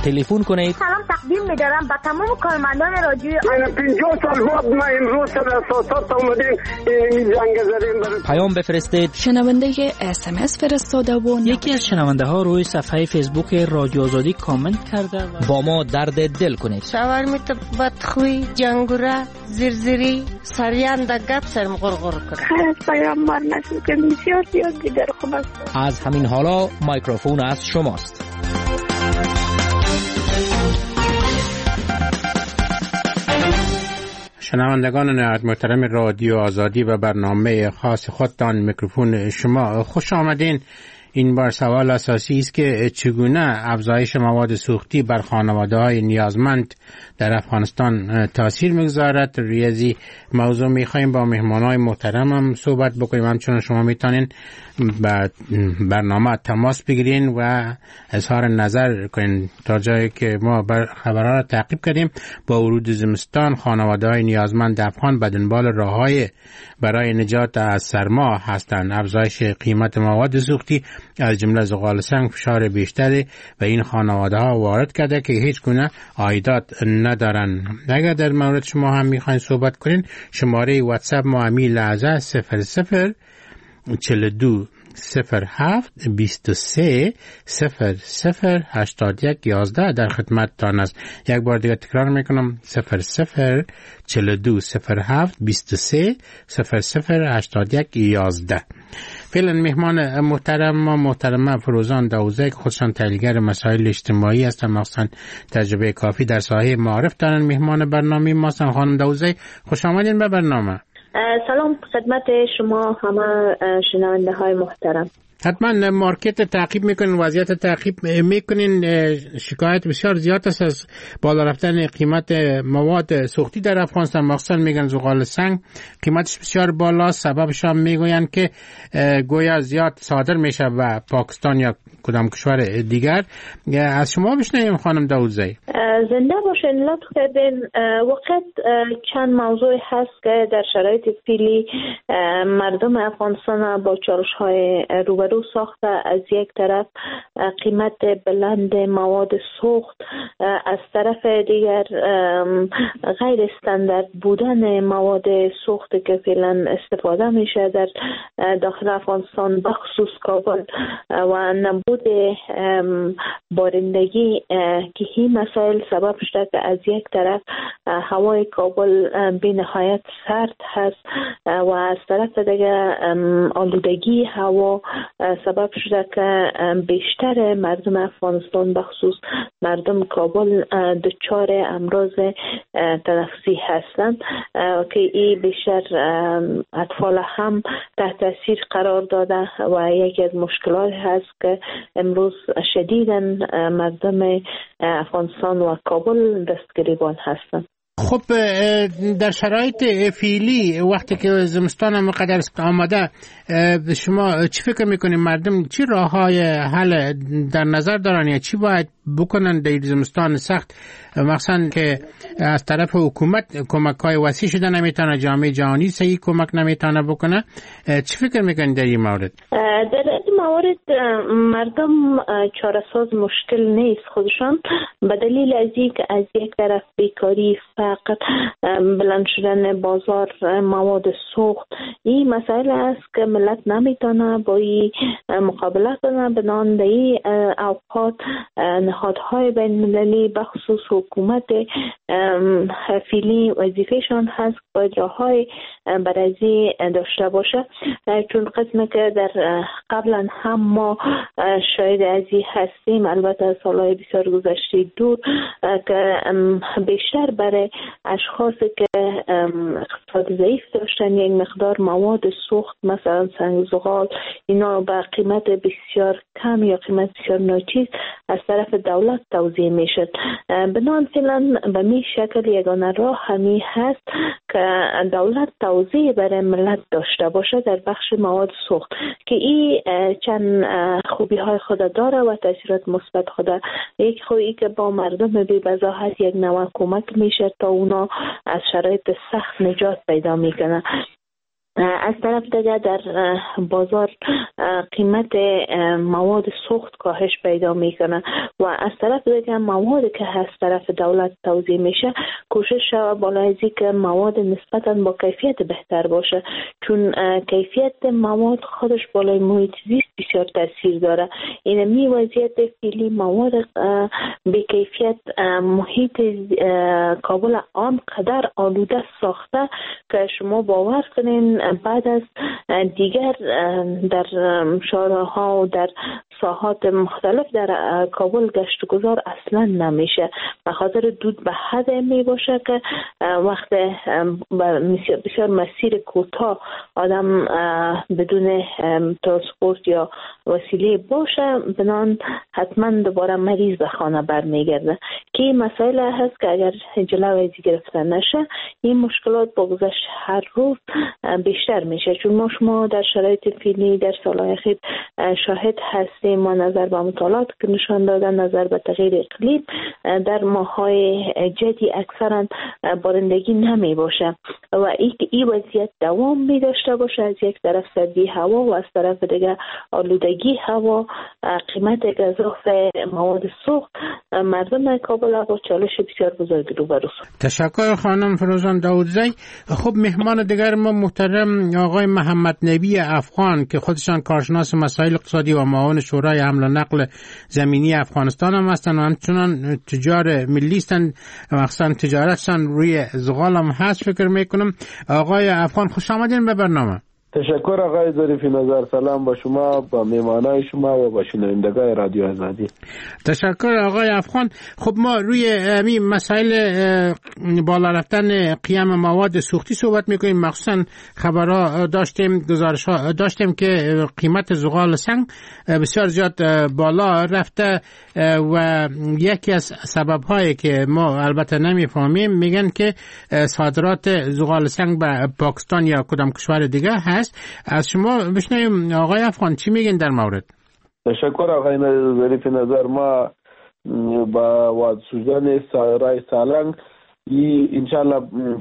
تلفن کنید. سلام تقدیم می‌دارم به تمام کارمندان رادیو. من 50 سال بعد ما امروز سر اساسات اومدیم این جنگ زدیم. پیام بفرستید. شنونده SMS فرستاده و یکی از شنونده ها روی صفحه فیسبوک رادیو آزادی کامنت کرده و با ما درد دل کنید. شاورمیت بدخوی جنگوره زیرزیری سریان دگت سرم غرغر کنه. خیر از پیامبر نسل که بسیار زیاد بیدر خوب است. از همین حالا میکروفون از شماست. شنوندگان نهایت محترم رادیو آزادی و برنامه خاص خودتان میکروفون شما خوش آمدین. این بار سوال اساسی است که چگونه افزایش مواد سوختی بر خانواده‌های نیازمند در افغانستان تاثیر میگذارد. ریاضی موضوع میخوایم با مهمانای محترمم صحبت بکنیم. همچنان شما میتونین با برنامه تماس بگیرین و اظهار نظر کنین تا جایی که ما خبرها را تعقیب کردیم. با ورود زمستان خانواده‌های نیازمند افغان به دنبال راه‌های برای نجات از سرما هستند. افزایش قیمت مواد سوختی از جمله زغال سنگ فشار بیشتری و این خانواده‌ها وارد کرده که هیچ گونه عایدات ندارن. اگر در مورد شما هم میخواین صحبت کنین شماره واتساپ ما همین لحظه 00 42 07 23 00 81 11 در خدمتتان است. یک بار دیگه تکرار میکنم 00 42 07 23 00 81 11. فعلا مهمان محترم فروزان داوزه که خودشان تحلیلگر مسائل اجتماعی هستند، مخصوصا تجربه کافی در ساحه معارف دارن، مهمان برنامه ما هستند. خانم داوزه خوش آمدین به برنامه. سلام خدمت شما همه شنونده های محترم. حتما مارکت تعقیب میکنین، وضعیت تعقیب میکنین. شکایت بسیار زیاد است از بالا رفتن قیمت مواد سوختی در افغانستان، مخصوصا میگن زغال سنگ قیمتش بسیار بالاست. سببش هم میگوین که گویا زیاد صادر میشه و پاکستان یا کدام کشور دیگر. از شما بشنویم خانم داوزی. زنده باشین. لطف کردین. وقت چند موضوع هست که در شرایط فعلی مردم افغانستان با چالش‌های روبرو ساخته. از یک طرف قیمت بلند مواد سوخت، از طرف دیگر غیر استاندارد بودن مواد سوخت که فعلا استفاده میشه در داخل افغانستان بخصوص کابل و نبود بارندگی که این مسائل سبب شده که از یک طرف هوای کابل بی نهایت سرد هست و از طرف دیگر آلودگی هوا سبب شده که بیشتر مردم افغانستان بخصوص مردم کابل دچار امراض تنفسی هستند که این بیشتر اطفال هم تحت تاثیر قرار داده و یکی از مشکلات هست که امروز شدیداً مردم افغانستان و کابل دستگریبان هستند. خب در شرایط فعلی وقتی که زمستان هم قدر آمده شما چی فکر میکنید؟ مردم چی راههای حل در نظر دارن یا چی باید بکنن در زمستان سخت، مخصوصا که از طرف حکومت کمک‌های وسیع شده نمیتونه، جامعه جهانی صحیح کمک نمیتونه بکنه؟ چی فکر میکنید در این مورد؟ در این مورد مردم چاره‌ساز مشکل نیست خودشان، به دلیل از اینکه از یک طرف بیکاری، فقر، بلند شدن بازار مواد سوخت، این مسئله است که ملت نمیتونه با این مقابله کنه. بنابراین در این اوقات نهادهای بین‌المللی بخصوص حکومت فعلی وظیفه‌شان هست باید راه‌های برازی داشته باشه، چون قسمی که در قبلا هم ما شاید از این هستیم، البته از سالهای بسیار گذشته دور، که بیشتر برای اشخاصی که اقتصاد ضعیف داشتن یک مقدار مواد سوخت مثلا سنگ زغال اینا با قیمت بسیار کم یا قیمت بسیار ناچیز از طرف دولت توزیع میشد. بنابراین فعلا به می شکل یگانه راه همی هست که دولت توزیع برای ملت داشته باشه در بخش مواد سوخت که این چند خوبی های خود داره و تاثیرات مثبت خود. یک خوبی که با مردم بی وضاحت یک نوع کمک میشه تا اونا از شرایط سخت نجات پیدا میکنه. از طرف دیگر در بازار قیمت مواد سوخت کاهش پیدا میکنه و از طرف دیگر مواد که از طرف دولت توزیع میشه کوشش شود بالای از که مواد نسبتاً با کیفیت بهتر باشه، چون کیفیت مواد خودش بالای محیط زیست بسیار تاثیر داره. این می وضعیت فعلی مواد به کیفیت محیط کابل آنقدر آلوده ساخته که شما باور کنین بعد از دیگر در شهرها و در ساحات مختلف در کابل گشت و گذار اصلا نمیشه، به خاطر دود به حد می باشه که وقت بسیار مسیر کوتاه آدم بدون ترانسپورت یا وسیله باشه بنان حتما دوباره مریض به خانه برمیگرده که این مسائل هست که اگر جلوی گرفته نشه این مشکلات با گذشت هر روز بیشتر میشه، چون شما در شرایط فعلی در سالهای اخیر شاهد هستیم. ما نظر به مطالعات که نشان دادن نظر به تغییر اقلیم در ماهای جدی اکثرا بارندگی نمی باشه و این وضعیت دوام می داشته باشه. از یک طرف سردی هوا و از طرف دیگه آلودگی هوا، قیمت اضافه مواد سوخت، مردم کابل با چالش بسیار بزرگی روبروست. تشکر خانم فروزان داودزی. خب مهمان دیگر ما محترم آقای محمد نبی افغان که خودشان کارشناس مسائل اقتصادی و معاون شورای حمل و نقل زمینی افغانستان هم هستند و همچنان تجار ملی هستند، مخصوصا تجارتشان روی زغال هم هست. فکر میکنم آقای افغان خوش آمدین به برنامه. تشکر آقای ظریفی نظر. سلام با شما، با میهمانای شما و با شنوندگان رادیو آزادی. تشکر آقای افغان. خب ما روی همین مسائل بالا رفتن قیام مواد سوختی صحبت میکنیم. مخصوصا خبرها داشتیم، گزارش ها داشتیم که قیمت زغال سنگ بسیار زیاد بالا رفته و یکی از سبب هایی که ما البته نمیفهمیم میگن که صادرات زغال سنگ به پاکستان یا کدام کشور دیگه هست. از شما بشنویم آقای افغان چی میگن در مورد. تشکر آقای ظریفی نظر. ما با واد سوزن رای سالنگ انشالله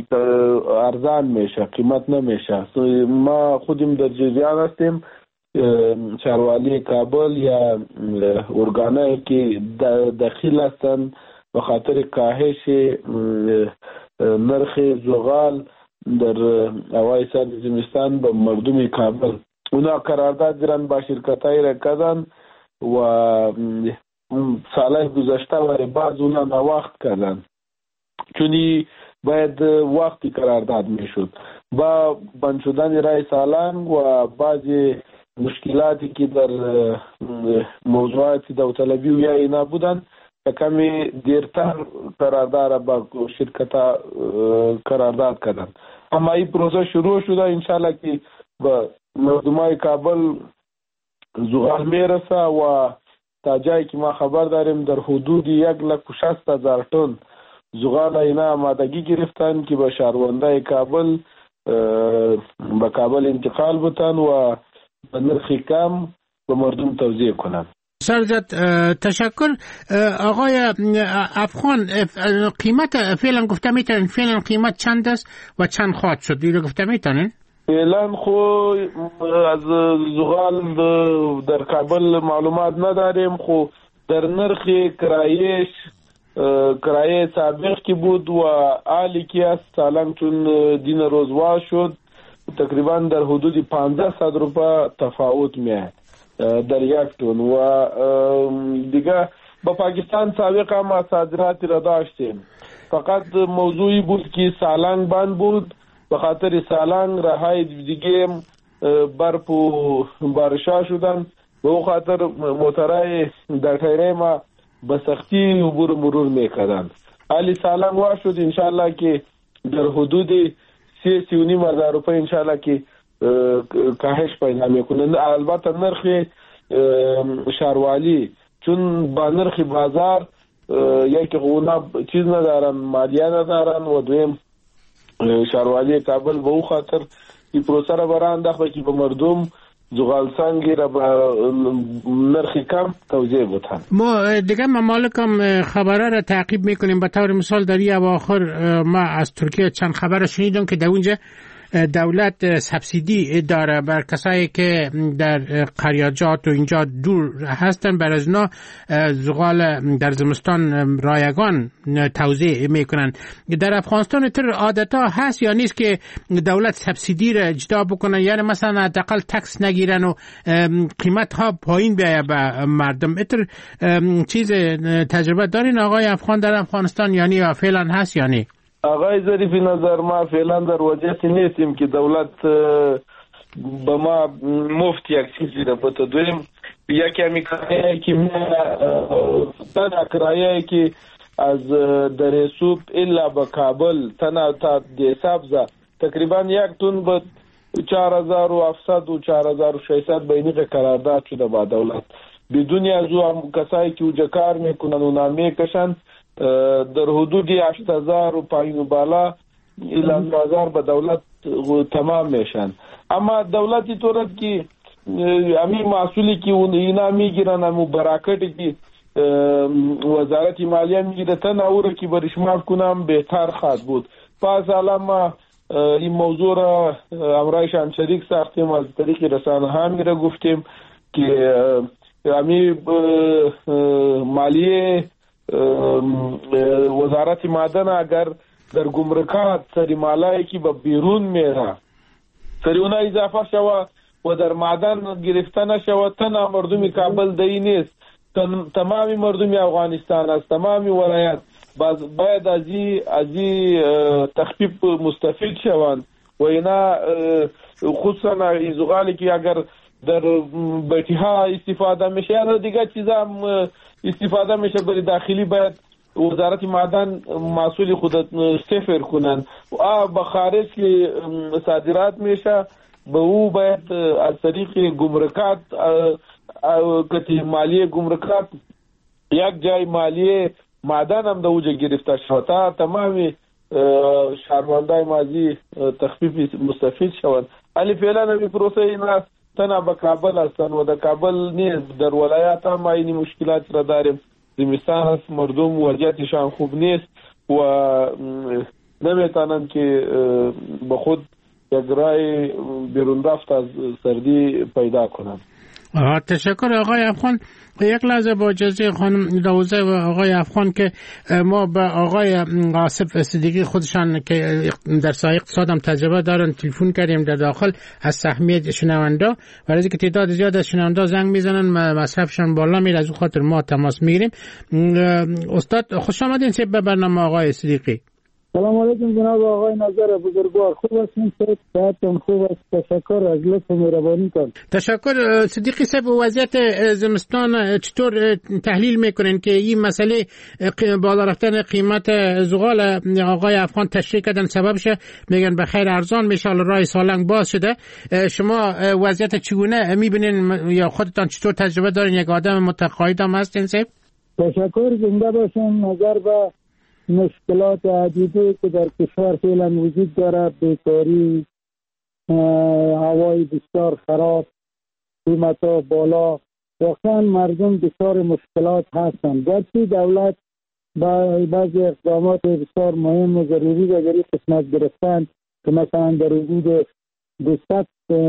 ارزان میشه، قیمت نمیشه. ما خودیم در جریان هستیم. شهروالی کابل یا ارگانایی که دخیل هستن به خاطر کاهش نرخ زغال در اوای سال زمستان به مردم کابل اونا قرارداد دارن با شرکتای را کردن و سالهای گذشته و بعض اونا ناوقت کردن، چونی باید وقتی قرارداد میشد. با بند شدن رای سالنگ و بعضی مشکلاتی که در موضوعات داوطلبی و یا اینا بودن کمی دیرتر قرارداد با شرکتا قرارداد کردن. اما این پروسه شروع شده. انشالله که با مردمای کابل زغال میرسه و تا جایی که ما خبر داریم در حدود 160,000 تن زغال اینا آمادگی گرفتن که با شهروندای کابل به کابل انتقال بتن و به نرخ کم به مردم توزیع کنن. سرجت تشکر. آقای افغان قیمت فعلا گفته میتونین فعلا قیمت چند است و چند خواهد شد دیگه گفته میتونین؟ فعلا خو از زغال در کابل معلومات نداریم، خو در نرخ کرایه سابق کی بود و عالی کی است سالنگ چون دین روزوا شد تقریبا در حدود 1500 روپیه تفاوت میاد در یک تن و دیگه با پاکستان سابق هم صادراتی را داشتیم. فقط موضوعی بود که سالنگ بند بود، به خاطر سالنگ راهای دیگه برف و بارشا شدن، به او خاطر موترهای در تیره ما به سختی عبور مرور میکردن. حالی سالنگ وا شد انشالله که در حدود 3-3.5 هزار روپیه انشالله که کاهش پیدا میکنه. البته نرخ شهروالی چون با نرخ بازار یکی اونا چیز ندارن، مالیه ندارن و دویم شهروالی کابل به او خاطر این پروسه را برانداخته که به مردم زغال سنگی را با نرخ کم توزیع بودن. ما دیگه ممالک هم خبره را تعقیب میکنیم. به طور مثال در این اواخر ما از ترکیه چند خبر شنیدم که در اونجا دولت سبسیدی داره بر کسایی که در قریاجات و اینجا دور هستن، بر از اونا زغال در زمستان رایگان توزیع میکنن. در افغانستان تر عادتا هست یا نیست که دولت سبسیدی را اجرا بکنه، یعنی مثلا حداقل تکس نگیرن و قیمت ها پایین بیایه به مردم؟ اتر چیز تجربه دارین آقای افغان در افغانستان، یعنی یا فعلا هست یا نه؟ آقای ظریفی، نظر ما فعلا در وضعیتی نیستیم که دولت به ما مفت یک چیزی را بده. دویم یک کمی کرایه که تنها کرایه که از در سوب الا به کابل تنها تا دی سبزه تقریبا یک تون به 4700 و 4600 بینی قرارداد شده با دولت، بدون از او کسایی که اوجا کار میکنن و نامه کشن در حدود 8000 و پایین و بالا الی 9000 به دولت تمام میشن. اما دولتی طورت که امی محصولی که اینا میگیرن، امو براکتی که وزارت مالیه میگیره تنها او را که برشمار کنم بهتر خواهد بود. پس الان ما این موضوع را امرایشان شریک ساختیم، از طریق رسانه ها میره گفتیم که امی مالیه وزارت معدن اگر در گمرکات سری مالایی که به بیرون میره سری اونا اضافه شوه و در معدن گرفته نشوه، تنها مردم کابل دی نیست، تمامی مردم افغانستان است، تمامی ولایت باید از تخفیف مستفید شوند و اینا خصوصا این زغالی که اگر در بیتی ها استفاده میشه یا دیگه چیزا هم استفاده میشه برای داخلی، باید وزارت معدن مسئول خود صفر کنن و به خارج که صادرات میشه به او باید از طریق گمرکات کتی مالیه گمرکات یک جای مالیه معدن هم در اوجه گرفته شد تا تمامی شهروندای مازی تخفیف مستفید شوند. علی فعلا همی پروسه اینا تنها به کابل هستن و در کابل نیست، در ولایات هم اینی مشکلات را داریم. زمستان هست، مردم وضعیتشان خوب نیست و نمیتونن که به خود یک رای بیرون رفت از سردی پیدا کنن. تشکر آقای افغان. یک لحظه با اجازه خانم دوزه و آقای افغان که ما به آقای آصف صدیقی خودشان که در سایه اقتصاد هم تجربه دارن تلفن کردیم در داخل از سهمیه شنونده، ولی از که تعداد زیاد از شنونده زنگ میزنن مصرفشان بالا میره، از اون خاطر ما تماس میگیریم. استاد خوش آمدین به برنامه آقای صدیقی. سلام علیکم جناب آقای نظر بزرگوار، خوب هستین؟ صحتتون خوب است؟ تشکر از لطف و مهربانی کن. تشکر. صدیقی صاحب، وضعیت زمستان چطور تحلیل میکنین که این مسئله بالا رفتن قیمت زغال آقای افغان تشریح کردن سببشه میگن به خیر ارزان میشه، راه سالنگ باز شده. شما وضعیت چگونه میبینین یا خودتان چطور تجربه دارین؟ یک آدم متقاعد هم هستین صاحب؟ تشکر، زنده باشین. نظر به مشکلات عدیده که در کشور فعلا وجود داره، بیکاری، هوای بسیار خراب، قیمت‌ها بالا، واقعا مردم دچار مشکلات هستند. گرچه دولت با بعضی اقدامات بسیار مهم و ضروری را در این قسمت گرفتن که مثلا در حدود 200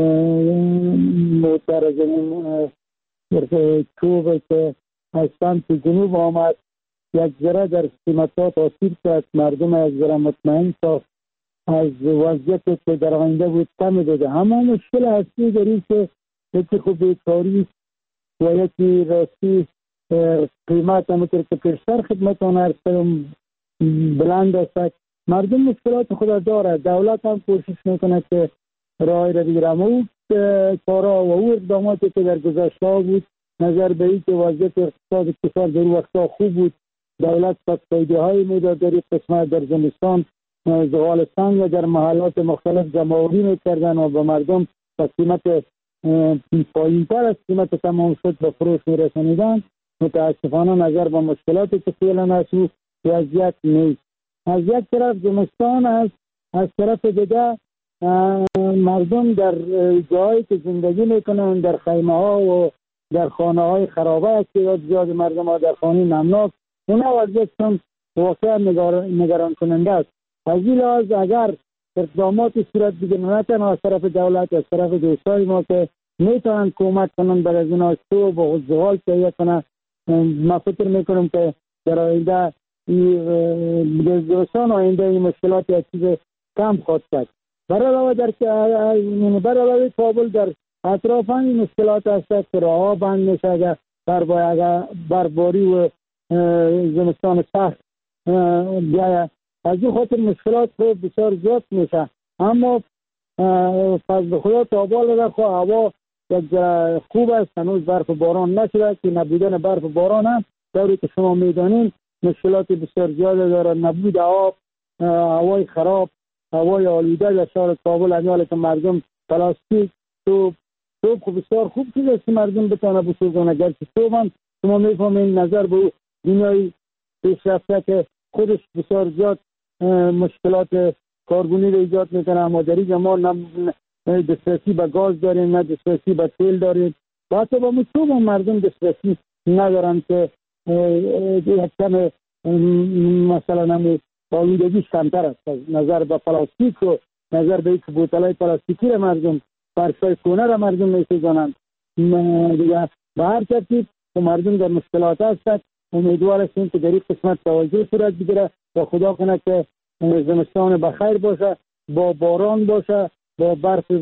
موتر زمین چوب که از سمت جنوب آمد یک ذره در قیمت‌ها تاثیر کرد، مردم از ذره مطمئن ساخت، از وضعیتی که در آینده بود کم داده. اما مشکل اصلی در این که یکی خوب بیکاری و یکی راستی قیمت همونطور که پیشتر خدمتان عرض کردم بلند است. مردم مشکلات خود داره، دولت هم کوشش میکنه که راه را بگیره. او کارا و او اقداماتی که در گذشته بود نظر به این که وضعیت اقتصاد کشور در وقتا خوب بود، دولت سبسیدی های میداد در این قسمت، در زمستان زغال سنگ و در محلات مختلف جمع‌آوری میکردن و به مردم با قیمت پایین‌تر از قیمت تمام شد به فروش میرسانیدن. متاسفانه نظر به مشکلاتی که فعلا هست وضعیت نیست. از یک طرف زمستان است، از طرف دیگه مردم در جایی که زندگی میکنن در خیمه ها و در خانه های خرابه است که زیاد مردم ها در خانه نمناک، اونا وضعیتشون واقعا نگران کننده است. از این لحاظ اگر اقدامات صورت بگیره، نه تنها از طرف دولت، از طرف دوستای ما که میتونن کمک کنن برای از اینا صوب و زغال تهیه کنن. ما فکر میکنم که در آینده دوستان آینده این مشکلات یک چیز کم خواهد کرد. برای علاوه کابل در اطراف این مشکلات هست که راه بند میشه اگر برباری و زمستان سخت بیاید. از این خاطر مشکلات بسیار زیاد میشه. اما فضل خدا تابال رخوا هوا یک خوب است، هنوز برف باران نشده که نبودن برف باران هم طوری که شما میدانین مشکلات بسیار زیاد داره. نبود آب، هوای خراب، هوای آلوده در شهر کابل، امیاله که مردم پلاستیک توپ خوب بسیار خوب چیز است که مردم بتونه بسوزن. اگر که توپ هم شما میفهمین نظر به دنیای پیشرفته که خودش بسیار زیاد مشکلات کاربونی رو ایجاد میکنه. ما در این زمان نه دسترسی به گاز داریم، نه دسترسی به تیل داریم، و حتی با توپ هم مردم دسترسی ندارن که یک کم مثلا آلودگیش کمتر است. نظر به پلاستیک و نظر به اینکه بوتلای پلاستیکی را مردم فرشای کونه را مردم میسوزانند دیگه. به هر ترتیب مردم در مشکلات هستند. امیدوار هستیم که در این قسمت توجه صورت بگیره و خدا کنه که زمستان بخیر باشه، با باران باشه، با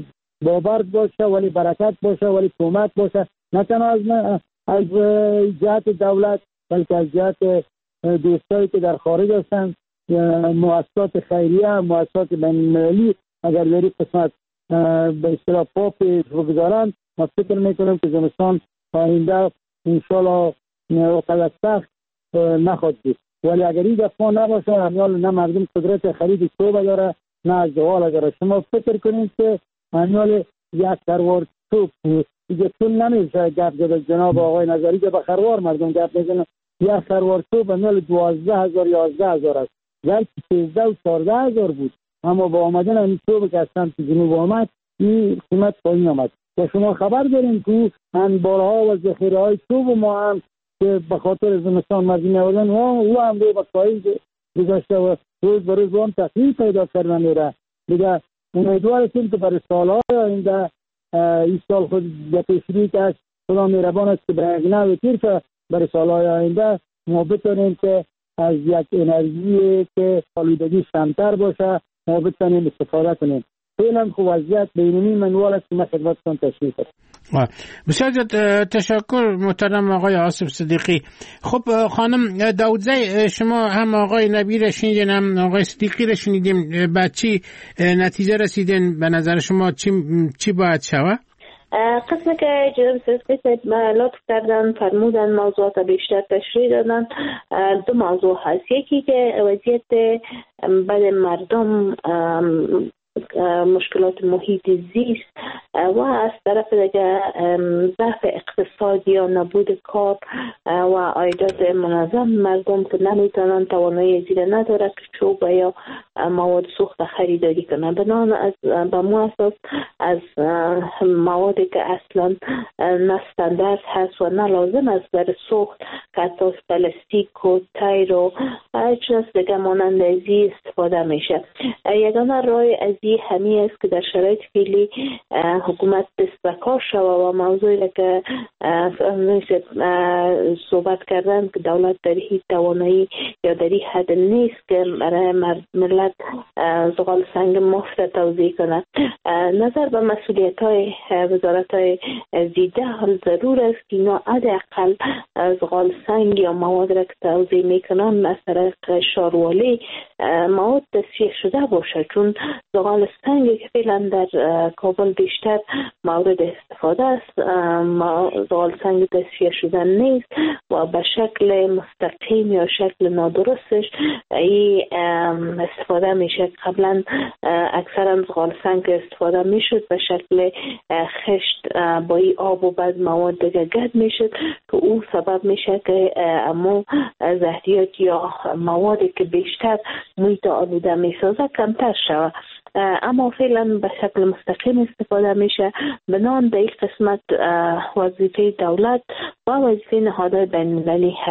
برف باشه، ولی برکت باشه، ولی کمک باشه، نه تنها از جهت دولت بلکه از جهت دوستایی که در خارج هستند، مؤسسات خیریه، مؤسسات بین‌المللی اگر در این قسمت به اصطلاح پا پیش بگذارن، ما فکر میکنم که زمستان آینده انشالله وقت سخت نخواهد بود. ولی اگر این دفعه نباشه، همیال نه مردم قدرت خرید توبه داره نه از زغال داره. شما فکر کنید که همیال یک خروار توب دیگه چون نمیشه گفت زد جناب آقای نظری که به خروار مردم گفت میزنن. یک خروار توب همیال 12,000 11,000 است، ولی 13 و 14,000 بود. اما با آمدن این توب که از سمت جنوب آمد این قیمت پایین آمد. و شما خبر دارین که انبارها و ذخیره های توب ما هم که به خاطر زمستان مردم آوردن او هم رو به پایین گذاشته و روز به روز هم تخریب پیدا کردن میره دیگه. امیدوار هستیم که برای سالهای آینده این سال خود پیشروی که از خدا مهربان است که به یک نوع تیر که برای سالهای آینده ما بتونیم که از یک انرژی که آلودگی کمتر باشه ما بتونیم استفاده کنیم. فعلا خب وضعیت بینونی منوال است که من خدمتتون تشریح کنم. بسیار تشکر محترم آقای آصف صدیقی. خب خانم داودزی، شما هم آقای نبی را شنیدین هم آقای صدیقی را شنیدیم، به چی نتیجه رسیدین؟ به نظر شما چی باید شود؟ قسمی که جناب صدیقی لطف کردن فرمودن موضوعات بیشتر تشریح دادن. دو موضوع هست، یکی که وضعیت بعد مردم مشکلات محیط زیست و از طرف دیگه ضعف اقتصادی یا نبود کار و عایدات منظم مردم که نمیتونن توانایی زیر نداره که چوب یا مواد سوخت خریداری کنن. بنابراین از به مو اساس از موادی که اصلا نه استاندارد هست و نه لازم است برای سوخت که حتی پلاستیک و تیر و چیز دیگه مانند ازی استفاده میشه. یگانه راه از همی است که در شرایط فعلی حکومت دست به کار شود و موضوعی که صحبت کردن که دولت در این توانایی یا در این حد نیست که برای ملت زغال سنگ مفت توزیع کنه. نظر به مسئولیت های وزارت های زیده حال ضرور است که اینا حداقل زغال سنگ یا مواد را که توزیع میکنن از طریق شاروالی مواد تصفیه شده باشه، چون زغال سنگ که فعلا در کابل بیشتر مورد استفاده است زغال سنگ تصفیه شده نیست و به شکل مستقیم یا شکل نادرستش استفاده میشه. قبلا اکثرا زغال سنگ استفاده میشد به شکل خشت با ای آب و بعد مواد دیگه گرد میشد که او سبب میشه که امو زهریات یا موادی که بیشتر محیط آلوده میسازه کمتر شود. اما فعلا به شکل مستقیم استفاده میشه. بنان در این قسمت وظیفه دولت و وظیفه نهادهای بین‌المللی هست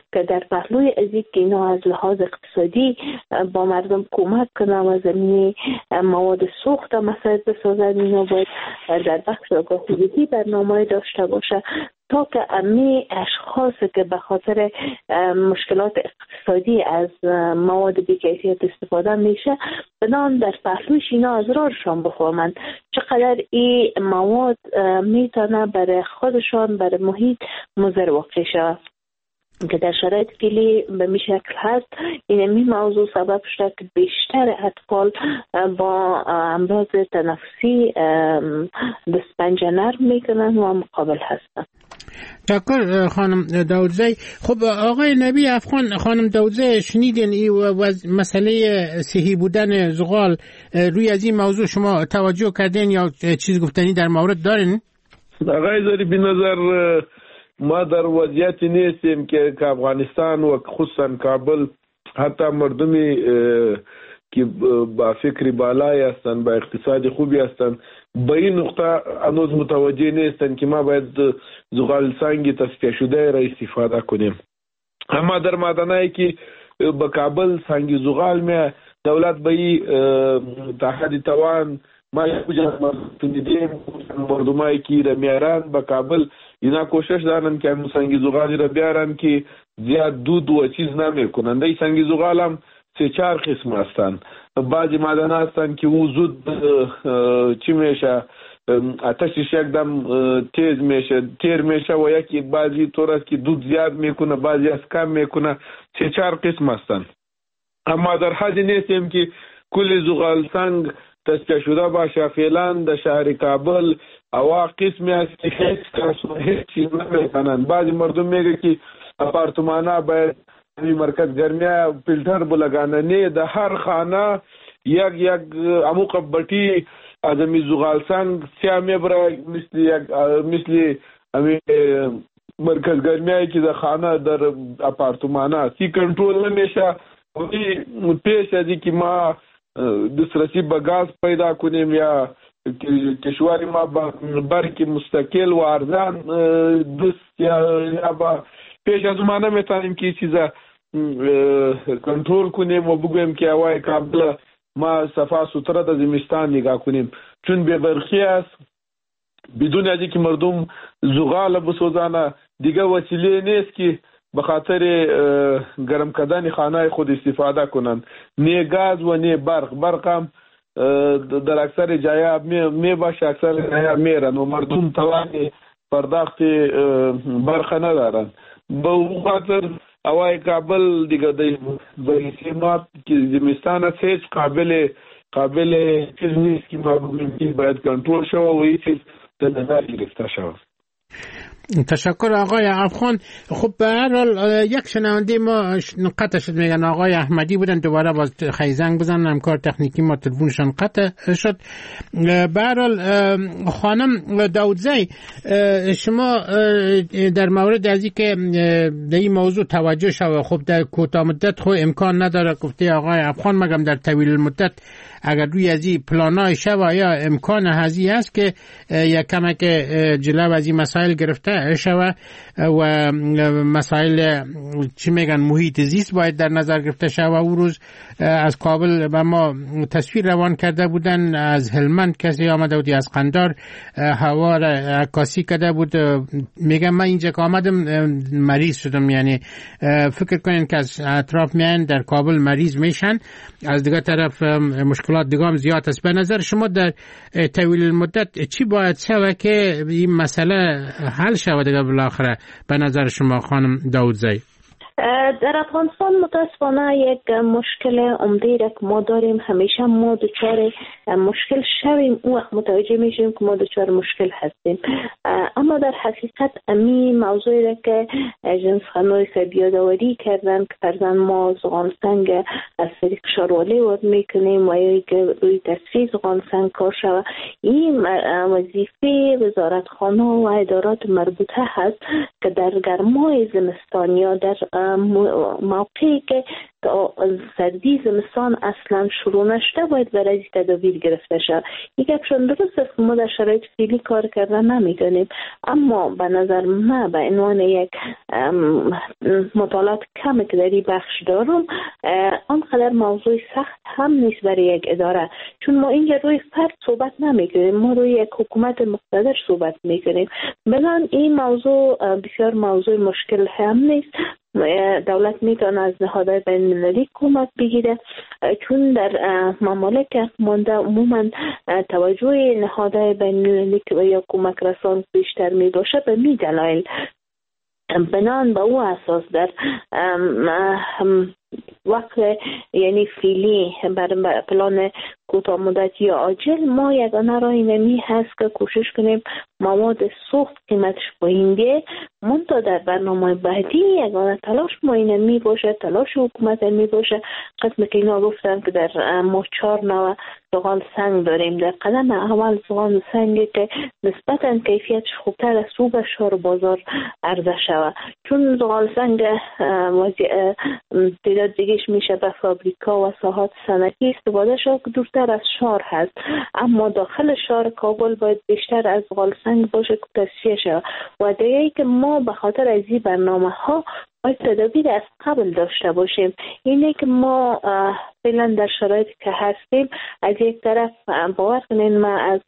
که در پهلوی از این که اینا از لحاظ اقتصادی با مردم کمک کنم و زمینه مواد سوخت مساعد بسازد، اینا باید در بخش آگاهی برنامه داشته باشه تا که امی اشخاص که به خاطر مشکلات اقتصادی از مواد بی‌کیفیت استفاده میشه بدان در پهلوش اینا از رارشان بفهمند چقدر این مواد میتونه برای خودشان برای محیط مضر واقع شود، که در شرایط کلی به می شکل هست. این موضوع سبب شده که بیشتر اطفال با امراض تنفسی دستپنجه نرم میکنن و مقابل هستن. تشکر خانم داودزی. خب آقای نبی افغان، خانم داودزی شنیدین ای مسئله صحی بودن زغال، روی از این موضوع شما توجه کردین یا چیز گفتنی در مورد دارین؟ آقای زاری بی نظر ما در وضعیتی نیستیم که افغانستان و خصوصا کابل حتی مردمی که با فکری بالایی هستند با اقتصادی خوبی هستند به این نقطه هنوز متوجه نیستند که ما باید زغال سنگ تصفیه شده را استفاده کنیم. اما در مادنایی که به کابل سنگ زغال می دولت به این تا حد توان ما یه مردمایی که را میارن به کابل اینا کوشش دارن که سنگ زغالی را بیارن که زیاد دود و چیز نمیکنن. دی سنگ زغال هم 3-4 قسم هستن. بعضی معدن هستن که او زود چی میشه آتشش یکدم تیر میشه و یکی بعضی طور است که دود زیاد میکنه، بعضی از کم میکنه. 3-4 قسم هستن. اما در حدی نیستیم که کل زغال سنگ تصفیه شده باشه. فعلا در شهر کابل اوا قسمی است که هیچ چیز نمیکنن. بعضی مردم میگه که اپارتمانا باید مرکز گرمی فیلتر بلگانه نه، در هر خانه یک عموق بطی از امی زغال سنگ سیاه میبره مثل امی مرکز گرمی که در خانه در اپارتمانا سی کنترول نمیشه. پیش ازی که ما دسترسی به گاز پیدا کنیم یا کشوری ما برق مستقل و ارزان دست یا با پیش از ما نمیتونیم که چیزا کنترل کنیم و بگویم که اوای کابل ما صفا سوتره در زمستان نگاه کنیم، چون به برخی است بدون ازی که مردم زغال بسوزانه دیگه وسیله نیست که به خاطر گرم کردن خانه خود استفاده کنند. نه گاز و نه برق هم در اکثر جایا می باشه، اکثر جایا میرن و مردم توان پرداخت برق ندارن. به خاطر اوای کابل دیگه در سیمات که زمستان است هیچ قابل چیز نیست که ما بگویم که باید کنترل شود و این چیز در نظر گرفته شود. تشکر آقای افغان. خب به هر حال یک شنونده ما قطع شد، میگن آقای احمدی بودن، دوباره باز خیزنگ بزنن، کار تکنیکی ما تلفنشان قطع شد. به هر حال خانم داودزی شما در مورد از اینکه در این موضوع توجه شود، خب در کوتاه مدت خو امکان نداره، گفته آقای افغان، مگم در طویل المدت اگر روی از این پلانای شود یا امکان هزی است که یک کمک جلو از این مسائل گرفته شود و مسائل چی میگن محیط زیست باید در نظر گرفته شود. او روز از کابل به ما تصویر روان کرده بودن، از هلمند کسی آمده بود، از قندار هوا را عکاسی کرده بود. میگم من اینجا که آمدم مریض شدم، یعنی فکر کنین که از اطراف میان در کابل مریض میشن، از دیگه طرف مشکلات دیگه هم زیاد است. به نظر شما در طویل المدت چی باید شود که این مسئله حل شود دیگه بالاخره به نظر شما خانم داودزی؟ در افغانستان متاسفانه یک مشکل عمده را که ما داریم، همیشه ما دچار مشکل شویم اون وقت متوجه میشیم که ما دچار مشکل هستیم. اما در حقیقت امی موضوعی را که جنس خانوی که یادآوری کردن که فرزن ما زغال سنگ از طریق شارواله وارد میکنیم و یا که روی تصفیه زغال سنگ کار شود، این وظیفه وزارتخانه و ادارات مربوطه هست که در گرمای زمستان یا در موقعی که سردی زمستان اصلا شروع نشده باید برای تدابیر گرفته شد. یک اپشن درست است که ما در شرایط فعلی کار کردن نمی‌کنیم، اما به نظر من به عنوان یک مطالعات کمی که در این بخش دارم آنقدر موضوع سخت هم نیست برای یک اداره، چون ما اینجا روی فرد صحبت نمی‌کنیم، ما روی یک حکومت مقتدر صحبت می‌کنیم. بنابراین این موضوع بسیار موضوع مشکل هم نیست. دولت میتونه از نهادهای بین المللی کمک بگیره، چون در ممالک مانده عموما توجه نهادهای بین المللی که یا کمک رسان بیشتر می باشه به می دلایل. بنان به او اساس در وقت یعنی فعلی بر پلان کوتاه مدت یا عاجل ما یگانه راه اینمی هست که کوشش کنیم مواد سوخت قیمتش پایین بیه. منتها در برنامه بعدی یگانه تلاش ما اینمی باشه، تلاش حکومت می باشه. قسم که اینا گفتن که در ما 4 نوع زغال سنگ داریم. در قدم اول زغال سنگی که نسبتا کیفیتش خوبتر از او به شار بازار عرضه شود، چون زغال سنگ تعداد دیگهش میشه به فابریکا و ساحات صنعتی استفاده شد که دورتر از شهر هست، اما داخل شهر کابل باید بیشتر از زغال سنگ باشه که تصفیه شود. و دیگه که ما به خاطر از این برنامه ها باید تدابیر از قبل داشته باشیم. اینه که ما فعلا در شرایطی که هستیم از یک طرف باور کنین من از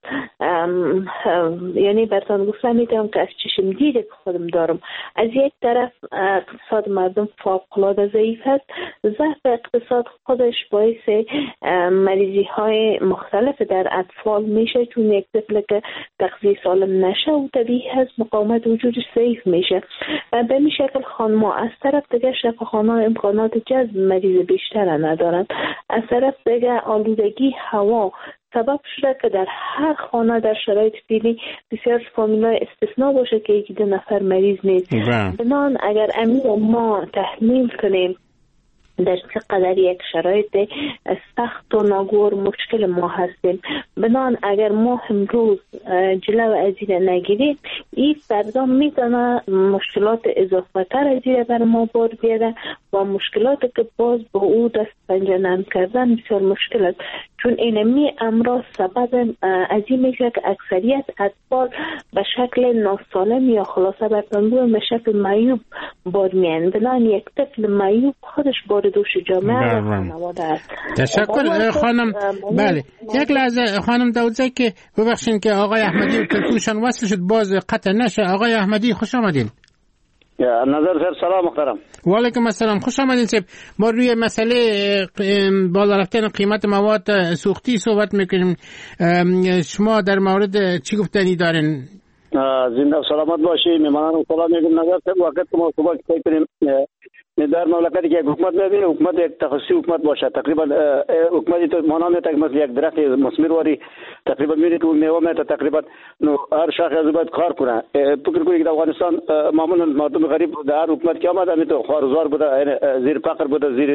یعنی براتون گفتم میتونم که از چشم دیده که خودم دارم، از یک طرف اقتصاد مردم فوق‌العاده ضعیف هست. ضعف اقتصاد خودش باعث مریضی های مختلف در اطفال میشه، چون یک طفل که تغذیه سالم نشه و طبیعی هست مقاومت وجودش ضعیف میشه و به این شکل خانم‌ها از طرف دیگه شفاخانه‌ها امکانات جذب مریض بیشتر ندارند. از طرف دیگه آلودگی هوا سبب شده که در هر خانه در شرایط فعلی بسیار فامیل‌های استثناء باشه که 1-2 نفر مریض نیست. بنان اگر امیر ما تحلیل کنیم در چقدر یک شرایط سخت و ناگوار مشکل ما هستیم، بنان اگر ما امروز جلو از این نگیریم این فردا میتونه مشکلات اضافه تر از این بر ما بار بیاره و مشکلاتی که باز با او دست پنجه نرم کردن بسیار مشکل است، چون اینمی امراض سبب از این میشه که اکثریت اطفال به شکل ناسالم یا خلاصه برتنبو به شکل معیوب بار میان. بنان یک طفل معیوب خودش بار دوش جامعه و خانواده است. تشکر خانم. بله یک لحظه خانم داودزی که ببخشین که آقای احمدی و تلفنشان وصل شد باز قطع نشه. آقای احمدی خوش آمدین. نظر سر سلام محترم. و علیکم السلام، خوش آمدین صاحب. ما روی مسئله بالا رفتن قیمت مواد سوختی صحبت میکنیم. شما در مورد چی گفتنی دارین؟ زنده و سلامت باشی. میمانان سلام میگم. نظر سر وقت ما صحبت کنیم در مملکتی که حکومت نبینه، حکومت یک تخصصی حکومت باشه. تقریبا حکومتی تو مانند تک مثل یک درخت مثمرواری تقریبا میبینید که میوه میته تقریبا هر شاخه از باید کار کنه. فکر کنید که افغانستان معمولا مردم غریب در هر حکومت که آمده میتو خوارزار بوده، زیر فقر بوده، زیر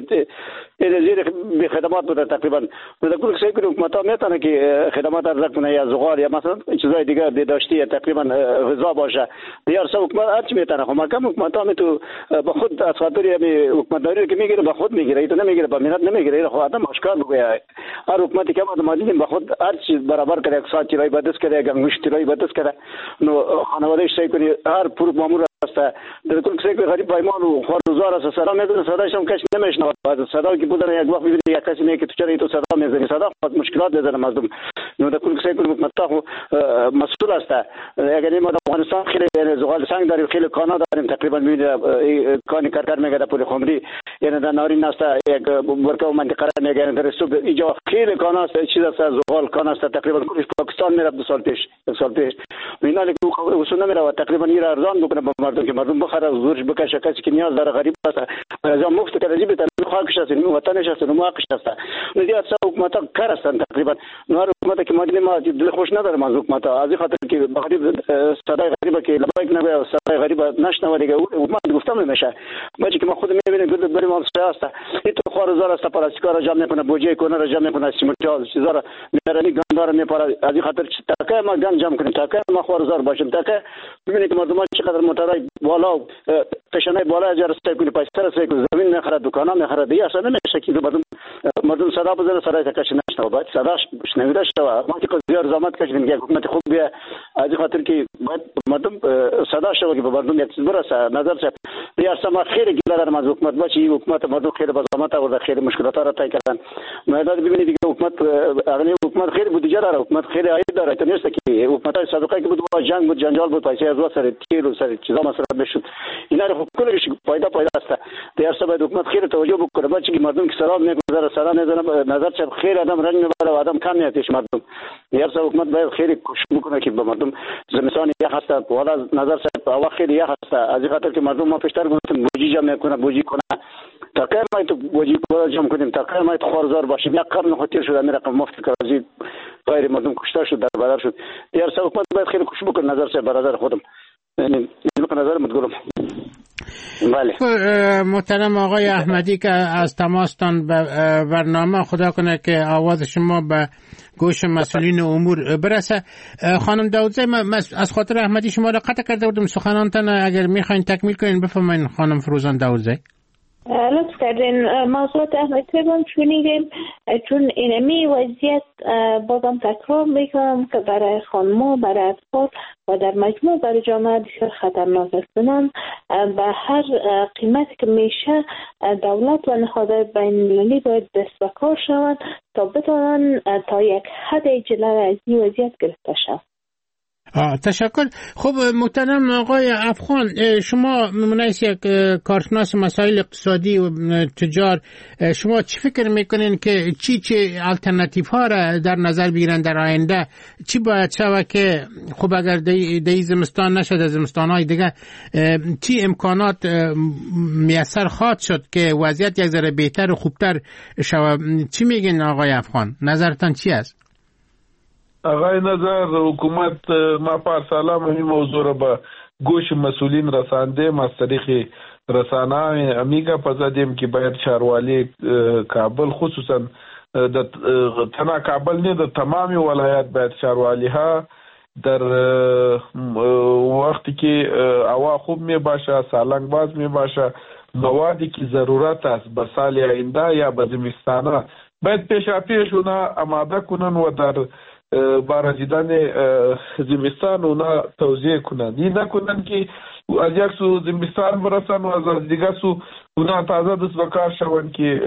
بی خدمات بوده تقریبا. در کل سعی کنید حکومت ها میتونه که خدمات ارزش کنه یا زغال یا مثلا چیزای دیگه داشتی تقریبا غذا باشه. دیار سه حکومت هر چی میتونه خو کم حکومت ها میتو به خود از خاطر حکومتداری که میگیره به خود میگیره، ایتو نمیگیره به ملت نمیگیره. خو آدم اشکار بگه هر حکومتی که ما دیدیم به خود هر چیز برابر کرده، اقتصاد چرای بدست کرده، گنگوشت چرای بدست کرده. نو خانواده‌اش سعی کنی هر پور مامور است در کل سعی کنی غریب پایمان و خوارزار است. صدا میزنه، صداش هم کش نمیشنوه. صدا که بودن یک وقت میبینی یک کسی میگه که تو چرا تو صدا میزنی، صدا خود مشکلات میزنه مردم. نو در کل سعی کنی حکومت مسئول است. اگر ما در افغانستان خیلی زغال سنگ داریم، خیلی کانا داریم تقریبا میبینید کانی کار میگه در پول خمری، یعنی در نارین است یک برکه و منطقه را میگه در سوب اینجا خیلی کانا است، چیز است زغال کانا است تقریبا کلش پاکستان میره 2 سال پیش 1 سال پیش اینا که وسونه میره و تقریبا این ارزان بکنه به مردم که مردم بخره زورش بکشه. کسی که نیاز داره غریب است از مفت که رجیب تن خاکش است، وطنش است، موقعش است. ندیات حکومت کار است تقریبا. نو حکومت که ما دل خوش نداره از حکومت از خاطر که غریب صدای غریب که لبایک نگه صدای غریب نشنوه دیگه حکومت گفتم نمیشه. ما که ما خود میبینیم برای مال است این تو خوارزار است پلاستیکا را جمع میکنه بوجه کنه را جمع میکنه سیمنت چیزا را میرنی گندار میپره از این خاطر تاکه ما گند جمع کنیم تاکه ما خوارزار باشیم تاکه ببینید که مردم چقدر موتورای بالا پشنای بالا از راسته کنی پایستر است که زمین میخره دکانا میخره دیگه اصلا نمیشه که مردم صدا بزنه سرای تکش نشنوه باید صداش شنویده شوه ما که زیاد زحمت کشیدیم که حکومت خوب بیه از این خاطر که باید مردم صدا شوه که به مردم یک چیز برسه نظر شد دیگه ما خیلی گله دارم از حکومت باشه حکومت مردم خیلی با زحمت آورده خیلی مشکلات را طی کردن مردم ببینید دیگه حکومت خیلی بودجه داره حکومت خیلی عاید داره تا نیست که حکومت‌های سابقه که بود جنگ بود جنجال بود پیسه از سر تیر و سر چیزا مصرف بشد اینا رو کلش پیدا است در سبب حکومت خیلی توجه بکنه بچه که مردم که سراب میگذاره سرا نزنه نظر چه خیلی آدم رنج میبره و آدم کم میاتش مردم در سبب حکومت باید خیلی کوشش بکنه که به مردم زمستان یخ هست والا نظر چه هوا خیلی یخ هست از این خاطر که مردم ما پیشتر گفتیم بوجی جمع میکنه بوجی کنه تاکه ما تو بوجی جمع کنیم تاکه ما تو خوارزار باشیم یک قرن خاطر شد امیر رقم مفتی کرازی غیر مردم کشته شد در بدر شد در سبب حکومت باید خیلی کوشش بکنه نظر چه برادر خودم یعنی نظر متگلم بله محترم آقای احمدی که از تماستان برنامه خدا کنه که آواز شما به گوش مسئولین امور برسه. خانم داودزی از خاطر احمدی شما را قطع کرده بودم سخنانتان اگر میخواین تکمیل کنین بفرمایید خانم فروزان داودزی. لطف کردین موضوعات احمد صاحب چون اینمی وضعیت بازم تکرار میکنم که برای خانم‌ها برای اطفال و در مجموع برای جامعه بسیار خطرناک هستند. به هر قیمت که میشه دولت و نهادهای بین‌المللی باید دست به کار شوند تا بتوانند تا یک حد جلوی از این وضعیت گرفته شود. تشکر. خب محترم آقای افغان شما منیس یک کارشناس مسائل اقتصادی و تجار شما چی فکر میکنین که چی الټرناتیو ها را در نظر بگیرن در آینده چی باید شود که خب اگر دی زمستان نشد زمستان های دیگه چی امکانات میسر خواهد شد که وضعیت یک ذره بهتر و خوبتر شود؟ چی میگین آقای افغان نظرتان چی است؟ آقای نظر حکومت ما پارسالا این موضوع را به گوش مسئولین رساندیم از طریق رسانه امیگا پزدیم که باید شهروالی کابل خصوصا تنها کابل نه در تمامی ولایات باید شهروالی ها در وقتی که هوا خوب می باشه سالنگ باز می باشه موادی که ضرورت است به سال آینده یا به زمستانه باید پیش اونا آماده کنن و در بارزیدن زمستان اونا توزیع کنن این نکنن که از یک سو زمستان برسن و از دیگر سو اونا تازه دست بکار شون که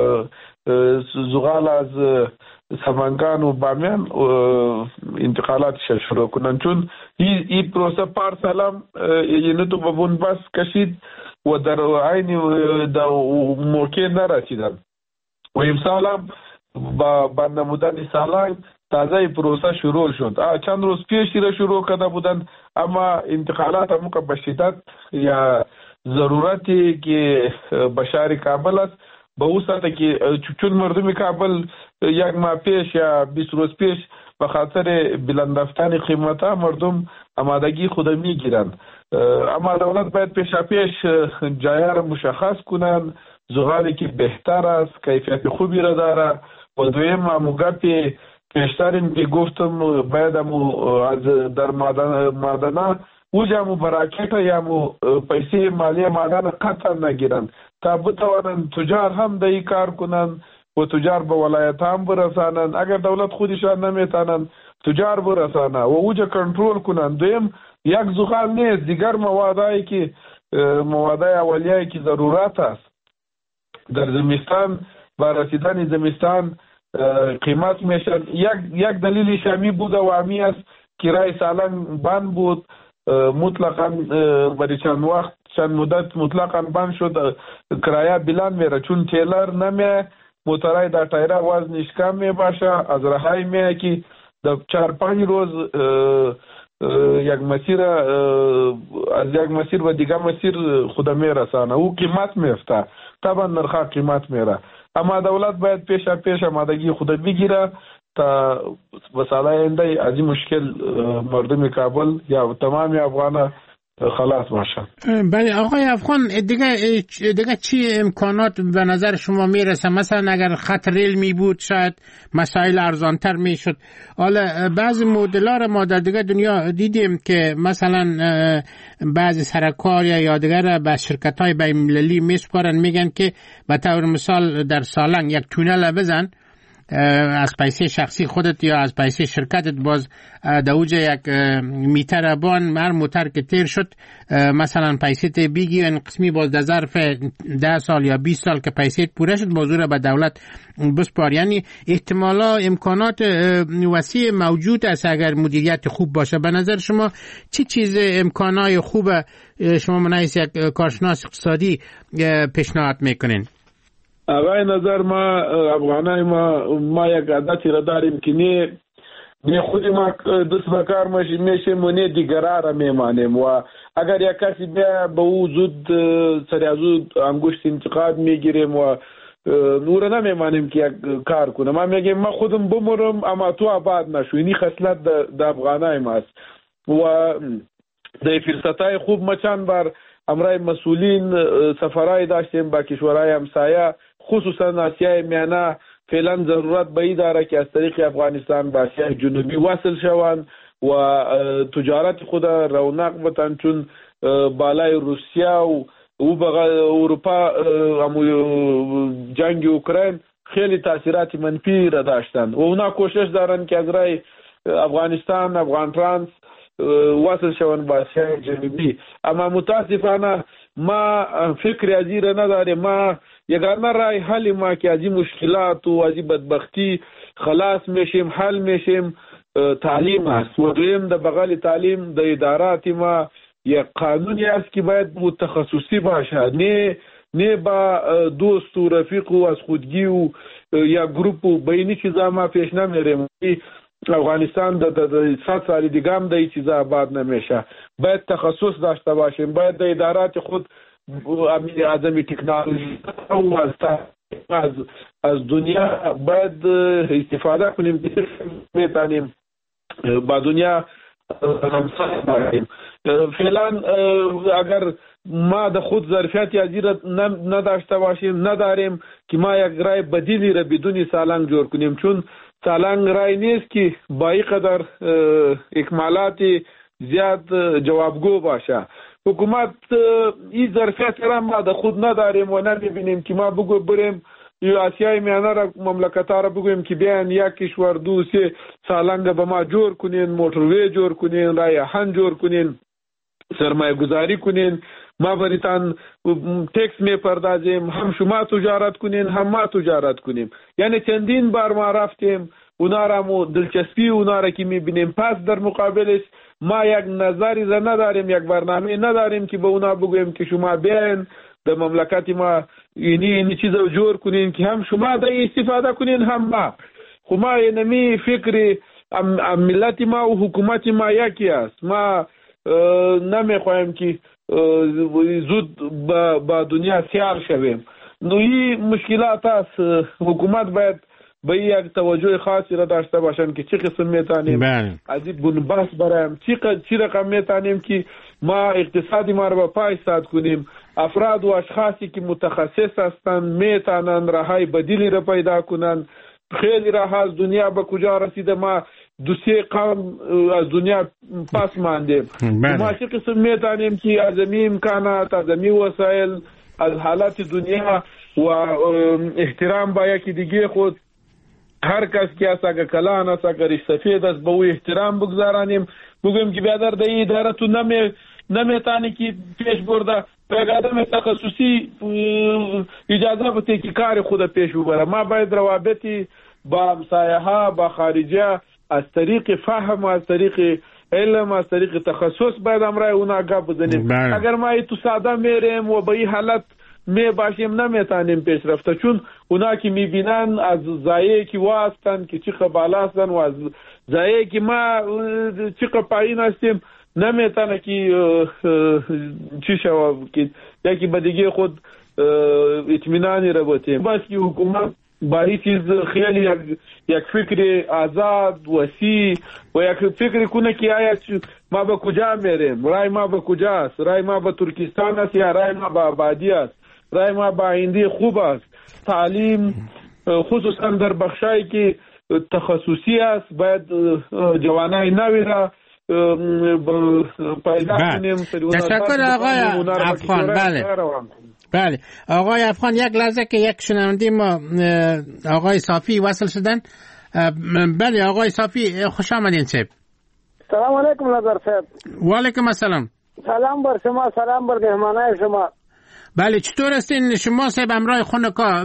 زغال از سمنگان و بامیان انتقالات شروع کنن چون این پروسه پارسالم یعنی تو ببون بس کشید و در عین موقع نرسیدن و امسالم با نمودن سالنگ تازه پروسه شروع شد چند روز پیش را شروع کرده بودن اما انتقالات هم که به شدت یا ضرورتی که به شهر کابل است به او ساعت که چون مردم کابل یک ماه پیش یا 20 روز پیش به خاطر بلند رفتن قیمت ها مردم آمادگی خود میگیرند اما دولت باید پیش جای را مشخص کنند زغالی که بهتر است کیفیت خوبی را داره و دویم موقعی پیشترین که گفتم باید از در معدنه اوجامو براکت یا پیسه مالی معدن قطعا نگیرن تا بتوانند تجار هم دایی کار کنند و تجار به ولایت هم برسانند اگر دولت خودشان نمیتانند تجار برسانند و اوجا کنترل کنند دویم یک زغال نیست دیگر موادایی که موادای اولیه‌ای که ضرورت است در زمستان و رسیدن زمستان قیمت میشن یک دلیل شامی بود و عمی است کرای سالنگ بند بود مطلقاً برای چند مدت مطلقاً بند شد کرایه بلند میره چون تیلر نمیه موترای در تایره وزنش کم می باشه از رهای میه که در 4-5 روز یک مسیر از یک مسیر و دیگه مسیر خود میرسانه او قیمت میفته طبعا نرخ قیمت میره اما دولت باید پیش آمادگی خود بگیره تا به سال آینده از این مشکل مردم کابل یا تمامی افغان خلاص باشن. بله آقای افغان، دیگه چی امکانات به نظر شما میرسه؟ مثلا اگر خط ریل می بود شاید مسائل ارزانتر میشد. حالا بعضی مدل‌ها را ما در دیگه دنیا دیدیم که مثلا بعضی سرکار یا دیگر به شرکت‌های بین‌المللی میسپارن، میگن که به طور مثال در سالنگ یک تونل بزن از پیسه شخصی خودت یا از پیسه شرکتت، باز دوجه یک میتر بان هر موتر که تیر شد مثلا پیسه ت بیگی این قسمی باز در ظرف 10 سال یا 20 سال که پیسه پوره شد باز رو به دولت بسپار. یعنی احتمالا امکانات وسیع موجود است اگر مدیریت خوب باشه. به نظر شما چه چیز امکانات خوب شما من از یک کارشناس اقتصادی پیشنهاد میکنین؟ آقای نظر ما افغانای ما یک عادتی را داریم که نه خود ما دست بکار میشیم و نه دیگرها را میمانیم و اگر یک کسی بیا به او زود سریع زود انگشت انتقاد میگیریم و نور نمیمانیم که یک کار کنه. ما میگیم ما خودم بمرم اما تو آباد نشو. اینی خصلت د افغانای ماست و د فرصتای خوب ما چند بار امرای مسئولین سفرهای داشتیم با کشورهای همسایه خصوصا آسیای میانه. فعلا ضرورت به این داره که از طریق افغانستان به آسیای جنوبی وصل شوند و تجارت خود رونق بتن، چون بالای روسیه و اروپا جنگ اوکراین خیلی تاثیرات منفی را داشتن و اونا کوشش دارن که از رای افغانستان افغان ترانس وصل شوند به آسیای جنوبی. اما متاسفانه ما فکر از این نداریم. ما یگانه رای حل ما که از این مشکلات و از این بدبختی خلاص میشیم حل میشیم تعلیم است و دویم د بغل تعلیم د ادارات ما یک قانونی است که باید متخصصی باشه، نه با دوست و رفیق و از خودگی و یا گروپ و بینی چیزا ما پیش نمیریم. افغانستان د 100 سال دیگه هم د این چیزا آباد نمیشه. باید تخصص داشته باشیم، باید د ادارات خود اعظمی تکنولوژی از دنیا باید استفاده کنیم که میتونیم با دنیا همسایه باشیم. فعلا اگر ما د خود ظرفیت ازیرت نداشته باشیم نداریم که ما یک رای بدیلی را بدون سالنگ جور کنیم، چون سالنگ رای نیست که با این قدر اکمالات زیاد جوابگو باشه. حکومت این ظرفیت را ما د خود نداریم و نمیبینیم که ما بگو بریم یا آسیای میانه را مملکت‌ها را بگویم که بیان یک کشور دو سه سالنگ به ما جور کنین، موتروی جور کنین، رای آهن جور کنین، سرمایه گذاری کنین، ما بریتان تکس میپردازیم، هم شما تجارت کنین هم ما تجارت کنیم. یعنی چندین بار ما رفتیم اونا را دلچسپی اونا را که میبینیم، پس در مقابلش ما یک نظری نداریم، یک برنامه نداریم که به اونا بگویم که شما بیاین در مملکت ما اینی چیز رو جور کنین که هم شما در استفاده کنین هم ما. خب ما اینمی فکر ملت ما و حکومت ما یکی است. ما نمیخوایم که زود با دنیا سیار شویم. نوعی مشکلات است. حکومت باید به یک توجه خاصی را داشته باشن که چه قسم میتونیم از این بنبست برایم، چی رقم میتونیم که ما اقتصادی ما را به پای ساد کنیم. افراد و اشخاصی که متخصص هستند میتونن راههای بدیلی را پیدا کنن. خیلی راه از دنیا به کجا رسیده، ما دو سه قرن از دنیا پس ماندیم. ما چه قسم میتونیم که از این امکانات، از این وسایل، از حالات دنیا و احترام با یکی دیگه خود هر کس که است اگر کلان است اگر ریش سفید است به او احترام بگذارانیم. بگویم که بیادر در این اداره تو نمیتانی که پیش برده به آدم تخصصی اجازه بده که کار خود پیش ببره. ما باید روابطی با همسایه ها با خارجه از طریق فهم، از طریق علم، از طریق تخصص باید امرای اونا گپ بزنیم. اگر ما تو ساده میریم و به این حالت می باشیم نمیتونیم پیش رفته، چون اونا که میبینن از زایه که واسطن که چقدر بالا هستن و از زایه که ما چقدر پایین هستیم نمیتونه که چی شود که یکی به دیگه خود اطمینانی را بتیم. بس که حکومت با هیچ چیز خیلی یک فکر آزاد وسیع و یک فکر کنه که آیا ما به کجا میریم، رای ما به کجاست، رای ما به ترکستان است یا رای ما به آبادی است، رای ما به آینده خوب است. تعلیم خصوصا در بخشایی که تخصصی است باید جوانای نوی را پیدا کنیم. تشکر آقای افغان. بله آقای افغان، یک لحظه که یک شنونده ما آقای صافی وصل شدن. بله آقای صافی خوش آمدین صاحب. سلام علیکم نظر صاحب. و علیکم السلام. سلام بر شما، سلام بر مهمانای شما. بله چطور هستین شما صاحب؟ امرای خونکا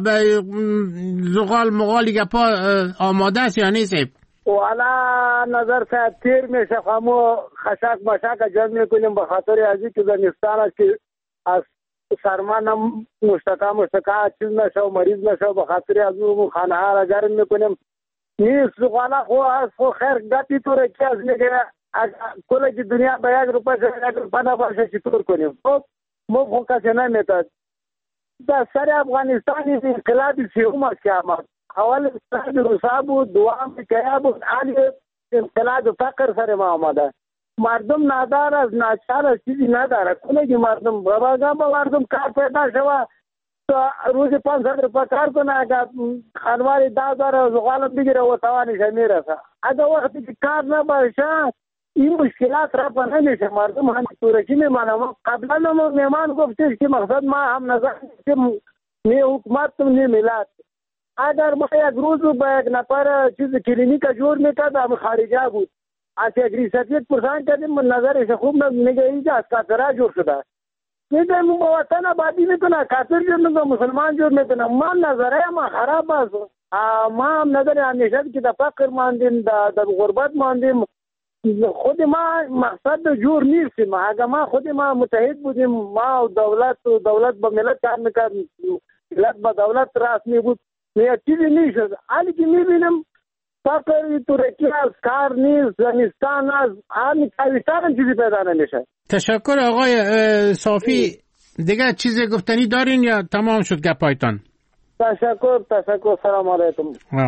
زغال مغالی گپا آماده است یا نیست صاحب؟ والا نظر صاحب تیر میشه خامو خشک مشک جمع میکنیم به خاطر ازی که زمستان است که از سرما مشتکا چیز نشه و مریض نشه، به خاطر از اون خانه ها را گرم میکنیم. نیست والا خو از خو خیر گپی تو که از میگه کل کی دنیا به 1 روپیه نباشه چطور کنیم؟ خب ما خو کسی نمیتاد. در سر افغانستان انقلاب سیوم است که آمد. اول انقلاب روسا بود، دوام کیا بود، حالی انقلاب فقر سر ما آمده. مردم نادار از ناچار از چیزی نداره. کنه که مردم با مردم کار پیدا شود تا روز 500 روپیه کار کنه، اگر خانواری 10,000 زغال بگیره و توانش میرسه. اگر وقتی که کار نباشه این مشکلات رفع نمیشه. مردم هم تورکی میمانه. قبلا ما میمان گفتش که مقصد ما هم نظر که نه حکومت نه ملت. اگر ما یک روز با یک نفر چیز کلینیک جور میکرد هم خارجه بود، از یک ریسرچیت پرسان کردیم نظرش خوب نگه اینجا از کافرها جور شده. میگه با وطن آبادی میکنه، کافر جور میکنه، مسلمان جور میکنه. ما نظره ما خراب است. ما هم نظر همیشه که در فقر ماندیم، در غربت ماندیم. خود ما مقصد جور نیستیم. اگر ما خود ما متحد بودیم، ما و دولت با ملت کار میکرد، ملت با دولت راست می بود، یه چیزی نیشد. حالی که میبینیم فقر ترکی از کار نیست، زمستان از حالی کاویستان هم چیزی پیدا نمیشه. تشکر آقای صافی. دیگه چیزی گفتنی دارین یا تمام شد گپایتان؟ تشکر سلام علیکم.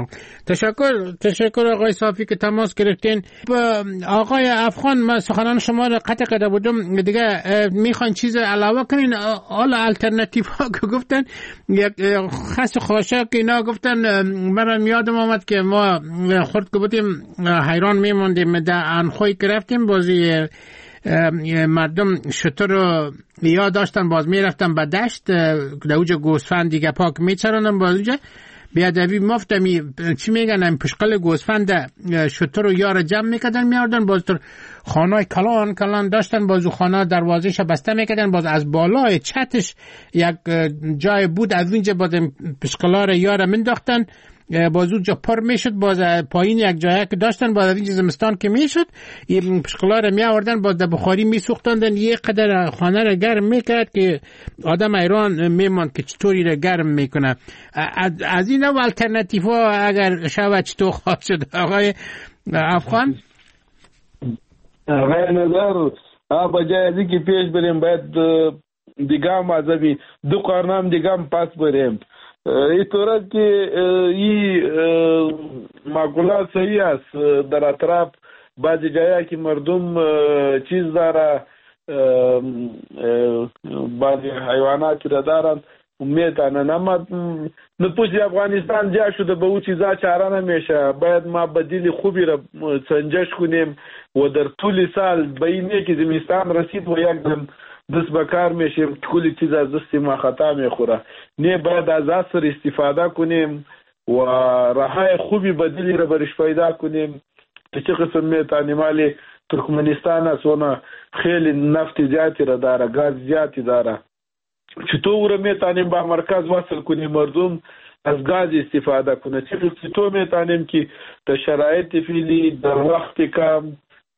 تشکر آقای صافی که تماس گرفتین. آقای افغان من سخنان شما رو قطع کرده بودم، دیگه میخوان چیز علاوه کنین؟ حالا الٹرناتیو ها که گفتن یک خاص خاشاک اینا گفتن، من یادم آمد که ما خورد که بودیم حیران میموندیم در انخوی که رفتیم بازی مردم شتر رو یاد داشتن، باز میرفتن به دشت در اوجه گوسفند دیگه پاک میچرانن، باز اونجا بیادبی مفتمی چی میگن این پشقل گوسفند شتر رو یار جمع میکردن میاردن، باز در خانه کلان داشتن، باز او خانه دروازهش بسته میکردن، باز از بالای چتش یک جای بود از اونجا باز پشقلا رو یار منداختن، باز اونجا پر میشد، باز پایین یک جایی که داشتن باز اینجا زمستان که میشد این پشقلا رو می آوردن باز در بخاری میسوختندن، یه قدر خانه رو گرم میکرد که آدم ایران میماند که چطوری رو گرم میکنه. از این نوع الٹرناتیو ها اگر شود چطور خواه شد آقای افغان؟ غیر نظر بجای ازی که پیش بریم باید دیگه هم عذابی دو قرنام دیگه هم پس بریم. اینطور که این معقولات صحیح است. در اطراف بعضی جایی که مردم چیز داره، بعضی حیواناتی را دارن میتانن، اما نفوس افغانستان جا شده به او چیزا چاره نمیشه. باید ما بدیل خوبی را سنجش کنیم و در طول سال به اینه که زمستان رسید و یک دم دست بکار میشیم کلی چیز از دست ما خطا میخوره. نه باید از عصر استفاده کنیم و راهای خوبی بدیلی را برش پیدا کنیم که چه قسم میتانی مالی ترکمنستان است و خیلی نفت زیادی را داره، گاز زیادی داره. چطور میتونیم با مرکز وصل کنیم مردم از گاز استفاده کنه؟ چطور میتونیم که در شرایط فعلی در وقت کم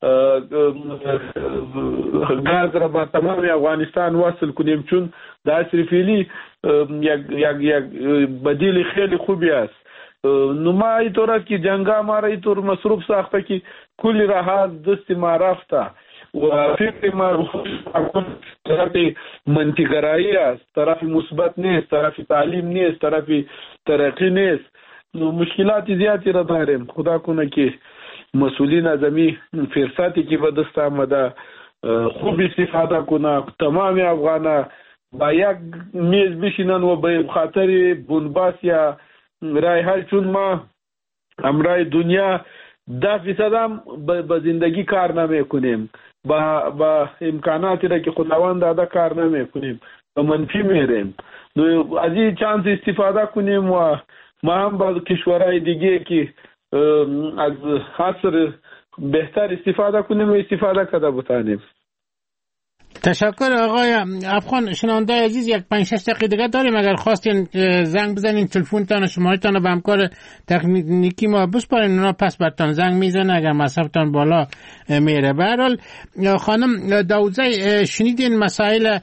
گاز را با تمام افغانستان وصل کنیم، چون در عصر فعلی یک بدیل خیلی خوبی است. نو ما اینطور است که جنگا ما را اینطور مصروف ساخته که کلی راه دست ما رفته. و فکر ما طرف منطقه‌گرایی است، طرف مثبت نیست، طرف تعلیم نیست، طرف ترقی نیست. مشکلات زیادی را داریم. خدا کنه که مسئولین از این فرصتی که به دست آمده خوب استفاده کنه. تمام افغانان با یک میز بشینن و به خاطر بنبست یا رای حل، چون ما امرای دنیا 10% هم به زندگی کار نمی کنیم، با امکاناتی را که خداوند داده کار نمی کنیم، به منفی میریم. از این چانس استفاده کنیم و ما هم با کشورهای دیگه که از عصر بهتر استفاده کنیم و استفاده کرده بتانیم. تشکر آقای افغان. شنونده عزیز، یک 5-6 دقیقه دیگه داریم. اگر خواستین زنگ بزنین تلفنتان و شماره‌تان به همکار تکنیکی ما بسپارین، اونا پس براتون زنگ میزنه اگر مصرفتان بالا میره. به هر حال خانم داوودزی، شنیدین مسائل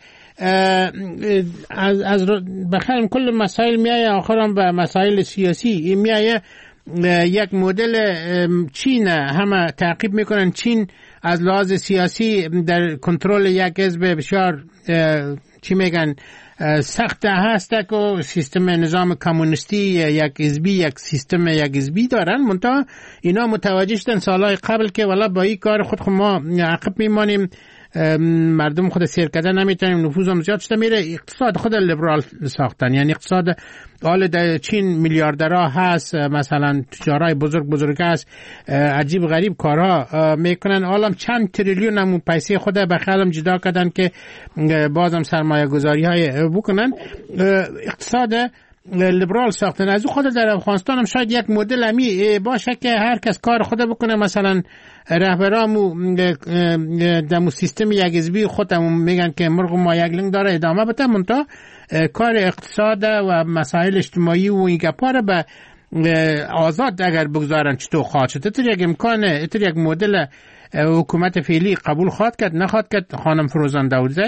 از بخیر کل مسائل میایه آخرام به مسائل سیاسی میایه. یک مدل چین همه تعقیب میکنن. چین از لحاظ سیاسی در کنترل یک حزب بسیار چی میگن سخت هست که سیستم نظام کمونیستی یک حزبی، یک سیستم یک حزبی دارن. منتها اینا متوجه شدن سالهای قبل که والا با این کار خود ما عقب میمانیم، مردم خود سیر کردن نمیتونیم، نفوذ هم زیاد شده میره. اقتصاد خود لیبرال ساختن، یعنی اقتصاد حال در چین میلیاردرها هست، مثلا تجارای بزرگ هست، عجیب غریب کارها میکنن. حالا چند تریلیون هم پیسه خود به خیالم جدا کردن که بازم سرمایه گذاری های بکنن. اقتصاد لیبرال ساختن. از خود در افغانستان هم شاید یک مدل امی باشه که هر کس کار خود بکنه. مثلا رهبرامو دمو سیستم یک حزبی خودمون میگن که مرغ ما یک لنگ داره ادامه بده، منتها کار اقتصاد و مسائل اجتماعی و این گپا رو به آزاد اگر بگذارن چطور خواهد شد. اتر یک امکانه، اتر یک مدل حکومت فعلی قبول خواهد کرد نخواهد کرد؟ خانم فروزان داوودزی،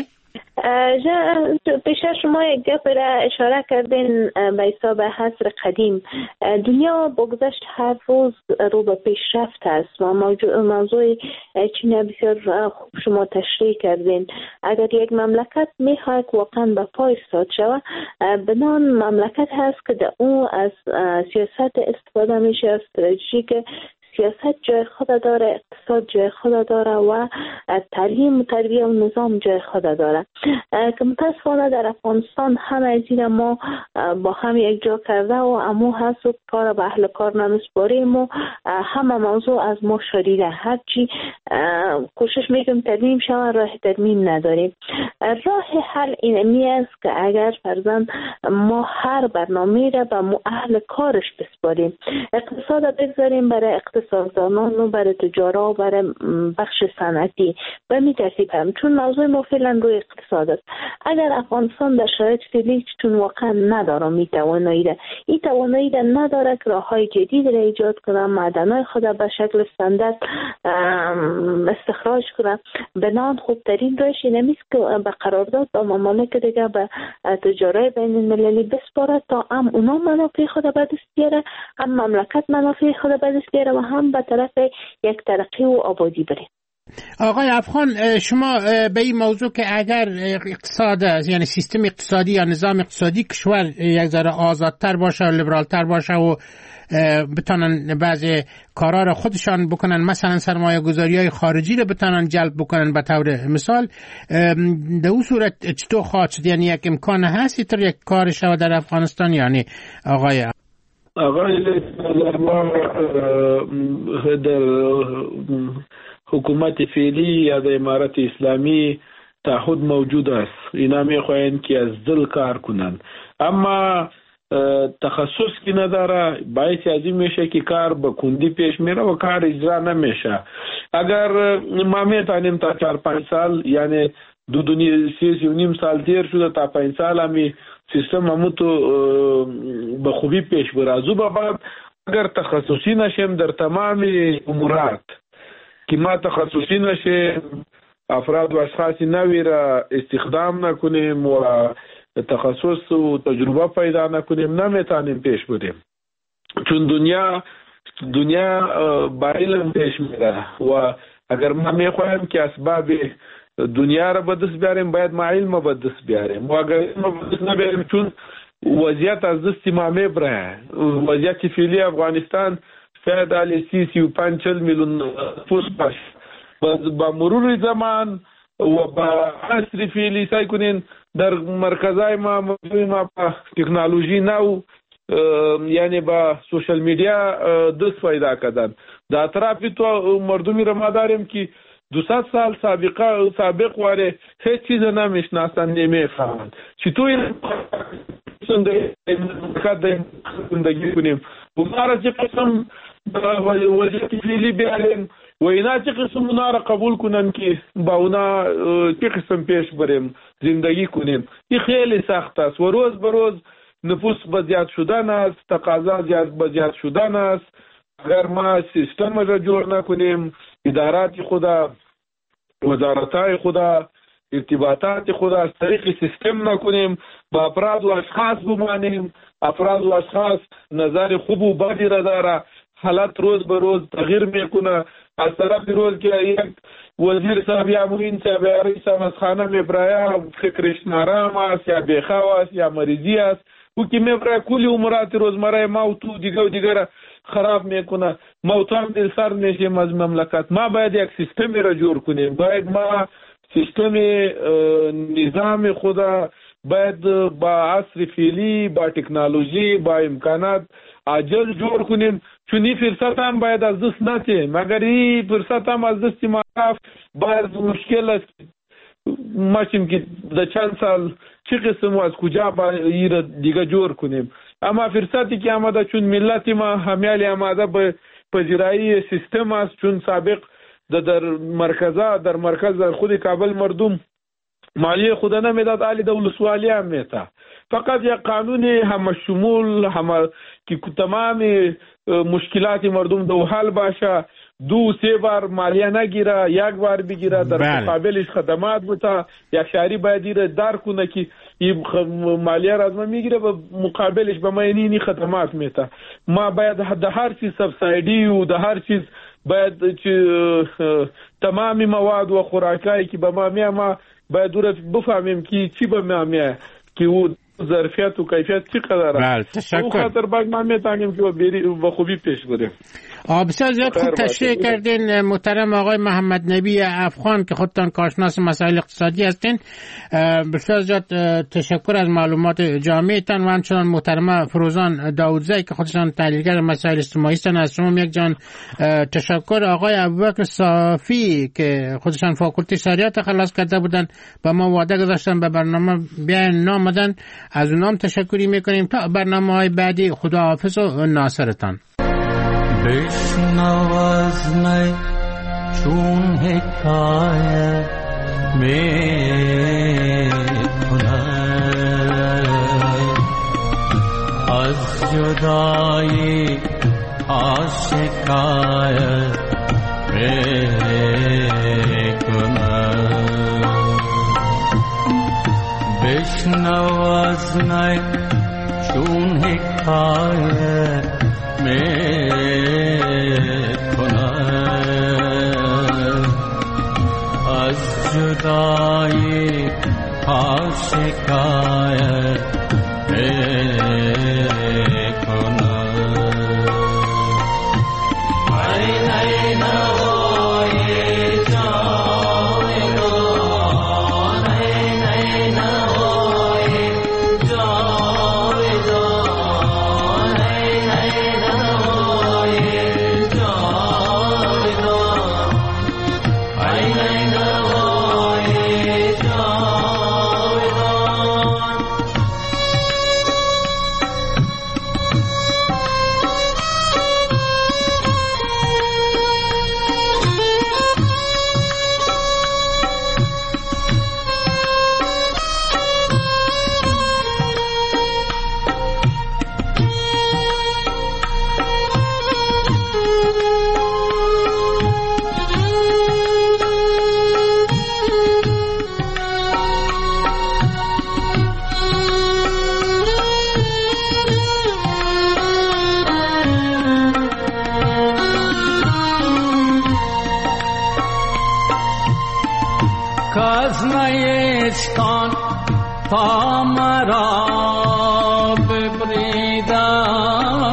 پیش شما یک گپ را اشاره کردین به حساب عصر قدیم. دنیا بگذشت هر روز رو به پیشرفت است و موضوع چین بسیار خوب شما تشریح کردین. اگر یک مملکت میخواد واقعا به پای ایستاد شود، بنان مملکت هست که در اون از سیاست استفاده میشه، استراتژی که سیاست جای خود داره، اقتصاد جای خود داره و تعلیم و تربیه و نظام جای خود داره که متاسفانه در افغانستان همه از این ما با هم یک جا کرده و امو هست و کار به اهل کار نمیسپاریم و همه موضوع از ما شدیده. هرچی کوشش میکنیم ترمیم شود، راه ترمیم نداریم. راه حل اینمی است که اگر فرضاً ما هر برنامه را به اهل کارش بسپاریم، اقتصاد بگذاریم برای اقتصاددانان و برای تجارا و برای بخش صنعتی و می ترتیب هم، چون موضوع ما فعلا روی اقتصاد است. اگر افغانستان در شرایط فعلی چون واقعا نداره این توانایی نداره که راههای جدید را ایجاد کنه، معدنهای خود به شکل استاندارد استخراج کنه، بنان خوبترین روش اینه است که به قرارداد با ممالک دیگه به تجارای بین المللی بسپاره تا هم اونا منافع خود به دست بیاره، هم مملکت منافع خود به دست بیاره و هم به طرف یک ترقی و آبادی بره. آقای افغان، شما به این موضوع که اگر اقتصاد یعنی سیستم اقتصادی یا نظام اقتصادی کشور یک ذره آزادتر باشه و لیبرالتر باشه و بتونن بعضی کارا رو خودشان بکنن، مثلا سرمایه گذاری های خارجی رو بتونن جلب بکنن به طور مثال، در اون صورت چطور خواهد شد؟ یعنی یک امکان هست اینطور یک کار شود در افغانستان؟ یعنی آقای ما در حکومت فعلی یا در امارت اسلامی تعهد موجود است. اینا میخواین که از دل کار کنن، اما تخصص کی نداره، باعث از این میشه که کار به کندی پیش میره و کار اجرا نمیشه. اگر ما میتونیم تا 4-5 سال، یعنی 2.5 سال دیر شده تا 5 سال همی سیستم همون تو به خوبی پیش بره. از او بعد اگر تخصصی نشیم در تمام امورات که ما تخصصی نشیم، افراد و اشخاص نوی را استخدام نکنیم و تخصص و تجربه پیدا نکنیم، نمیتونیم پیش بریم. چون دنیا با علم پیش میره و اگر ما میخوایم که اسباب دنیا را به دست بیاریم باید ما علم به دست بیاریم و اگر علم به دست نبیاریم چون وضعیت از دست ما میبره. وضعیت فعلی افغانستان شاید حالی 30-35 میلیون نفوس باشه. با مرور زمان و با عصر فعلی سعی کنین در مرکزای ما تکنولوژی نو یعنی با سوشل میدیا دست پیدا کردن. در اطراف تو مردمی را ما داریم که 200 سال سابق واره هیچ چیز نمیشناسن نمیفهمند. چطور زندگی کنیم اونا چه قسم وضعیت فعلی بیاریم و اینا چه قسم اونا را قبول کنن که با اونا چه قسم پیش بریم زندگی کنیم. این خیلی سخت است و روز به روز نفوس به زیاد شدن است، تقاضا به زیاد شدن است. اگر ما سیستم را جور نکنیم، ادارات خدا، وزارتای خدا، ارتباطات خدا از طریق سیستم نکنیم، با افراد و اشخاص بمانیم، افراد و اشخاص نظر خوب و بدی را داره، حالت روز به روز تغییر میکنه. از طرف روز که یک وزیر صاحب یا معین صاحب یا رئیس از خانه میبرایا فکرش نارام است یا بیخوا است یا مریضی است او که میبرایا کلی امورات روزمره ما و تو دیگه و دیگه خراب میکنه. ما تو هم دل سر میشیم از مملکت. ما باید یک سیستمی را جور کنیم. باید ما سیستم نظام خدا باید با عصر فعلی، با تکنولوژی، با امکانات عاجل جور کنیم چون این فرصت هم باید از دست نده. مگر این فرصت هم از دست ما رفت باید مشکل است. ما که در چند سال چه قسم و از کجا باید را دیگه جور کنیم. اما فرصتی که آمده چون ملت ما همیالی آمده به پذیرایی سیستم است چون سابق در مرکز در خود کابل مردم مالیه خدا نمیداد آلی دولسوالی هم میتا. فقط یک قانون همه شمول که تمام مشکلات مردم دو حل باشه 2-3 بار مالیه نگیره یک بار بگیره در مقابلش خدمات بوده. یک شهری باید را در کنه که این مالیه را از ما میگیره و مقابلش به ما اینی خدمات میته. ما باید در هر چیز سبسایدی و در هر چیز باید تمامی مواد و خوراکایی که به ما میه ما باید بفهمیم که چی به ما میه که او ظرفیت و کیفیت چی قدره. او خاطر باید ما میتانیم که با خوبی پیش بریم. بسیار زیاد خوب تشریح کردین محترم آقای محمد نبی افغان که خودتان کارشناس مسائل اقتصادی هستین. بسیار زیاد تشکر از معلومات جامعتان و همچنان محترم فروزان داودزی که خودشان تحلیلگر مسائل اجتماعی هستند. از شما یک جان تشکر. آقای ابوبکر صافی که خودشان فاکولته شریعت خلاص کرده بودن با ما وعده گذاشتن به برنامه بیاین نامدن. از اونام تشکری میکنیم. تا برنامه‌های بعدی خداحافظ و ناصرتان. بشنو از می چون حکایت می‌کنم از جدایی شکایت می‌کنم. بشنو از می چون حکایت می‌کنم از جدایی شکایت می‌کنم. ای نوای جاودان، ای نوای جاودان، ای نوای جاودان، ای نوای جاودان. نیستان تا مرا ببریدن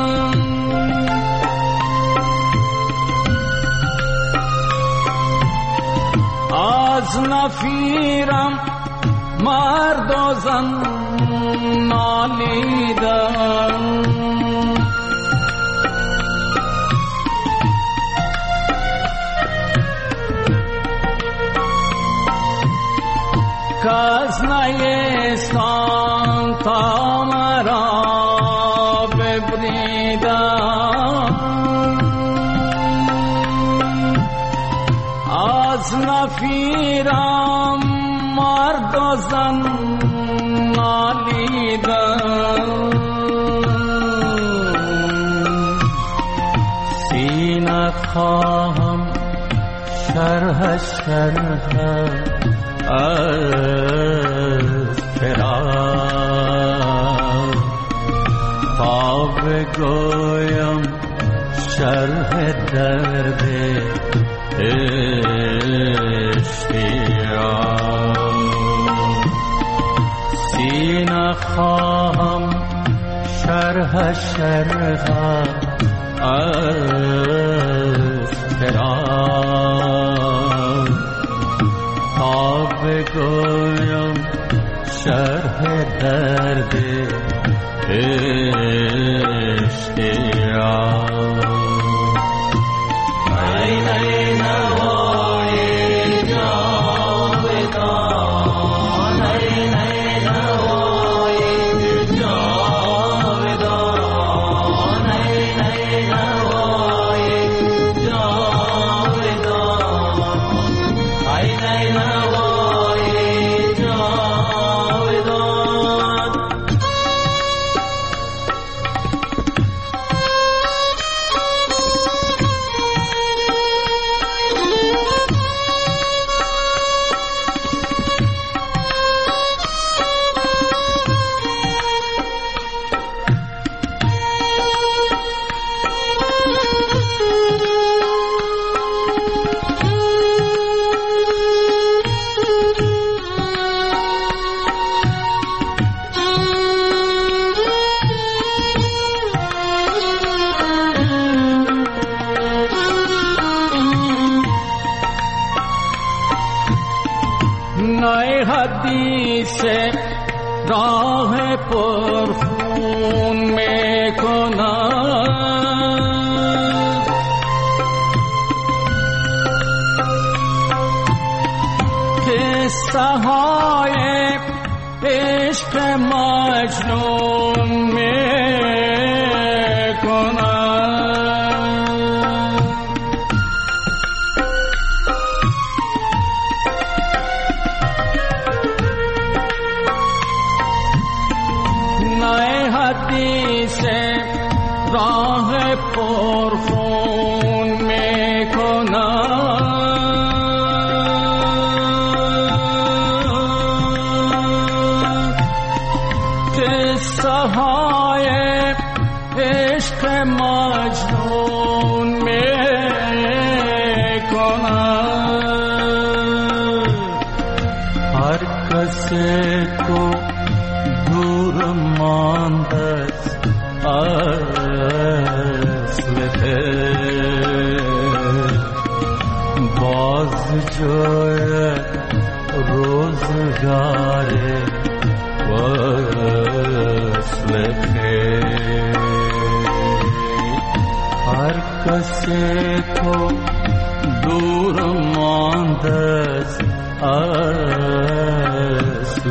از نفیرم مرد و زن نالیدن کس نیستان تا مرا ببریدن از نفیرم مرد و زن نالیدن سینه خواهم شرح از فراق تا بگویم شرح درد اشتیاق سینه خواهم شرح از فراق تا بگویم شرح درد اشتیاق ای نوای جاودان ای نوای جاودان ای نوای جاودان ای نوای جاودان نای حدیث راه پرخون میکنم قصه های عشق مجنون میکنم نای حدیث راه پرخون میکنم قصه های عشق مجنون میکنم هر کسی کو دور مانده اصل باز جوید روزگار وصل هر کسی کو دور مانده اصل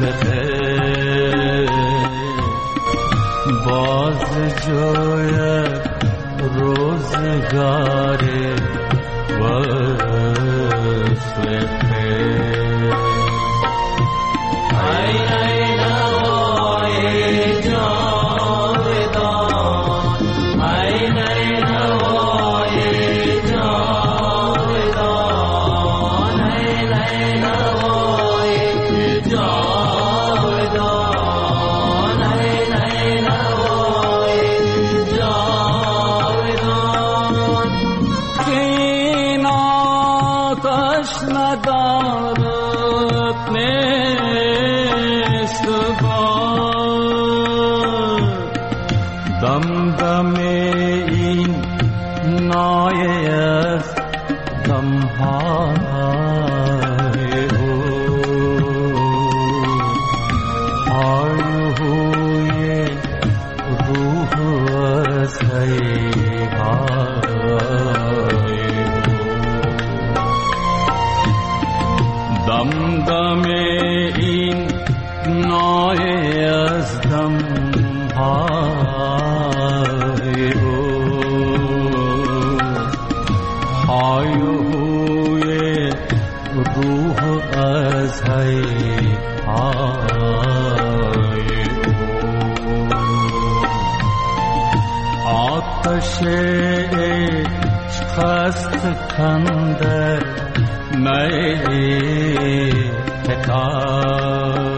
باز جوید روزگار وصل ای نوای جاودان ای نوای جاودان ای نوای جاودان ای نوای جاودان که این آتش ندارد عشق کندر میلی پکار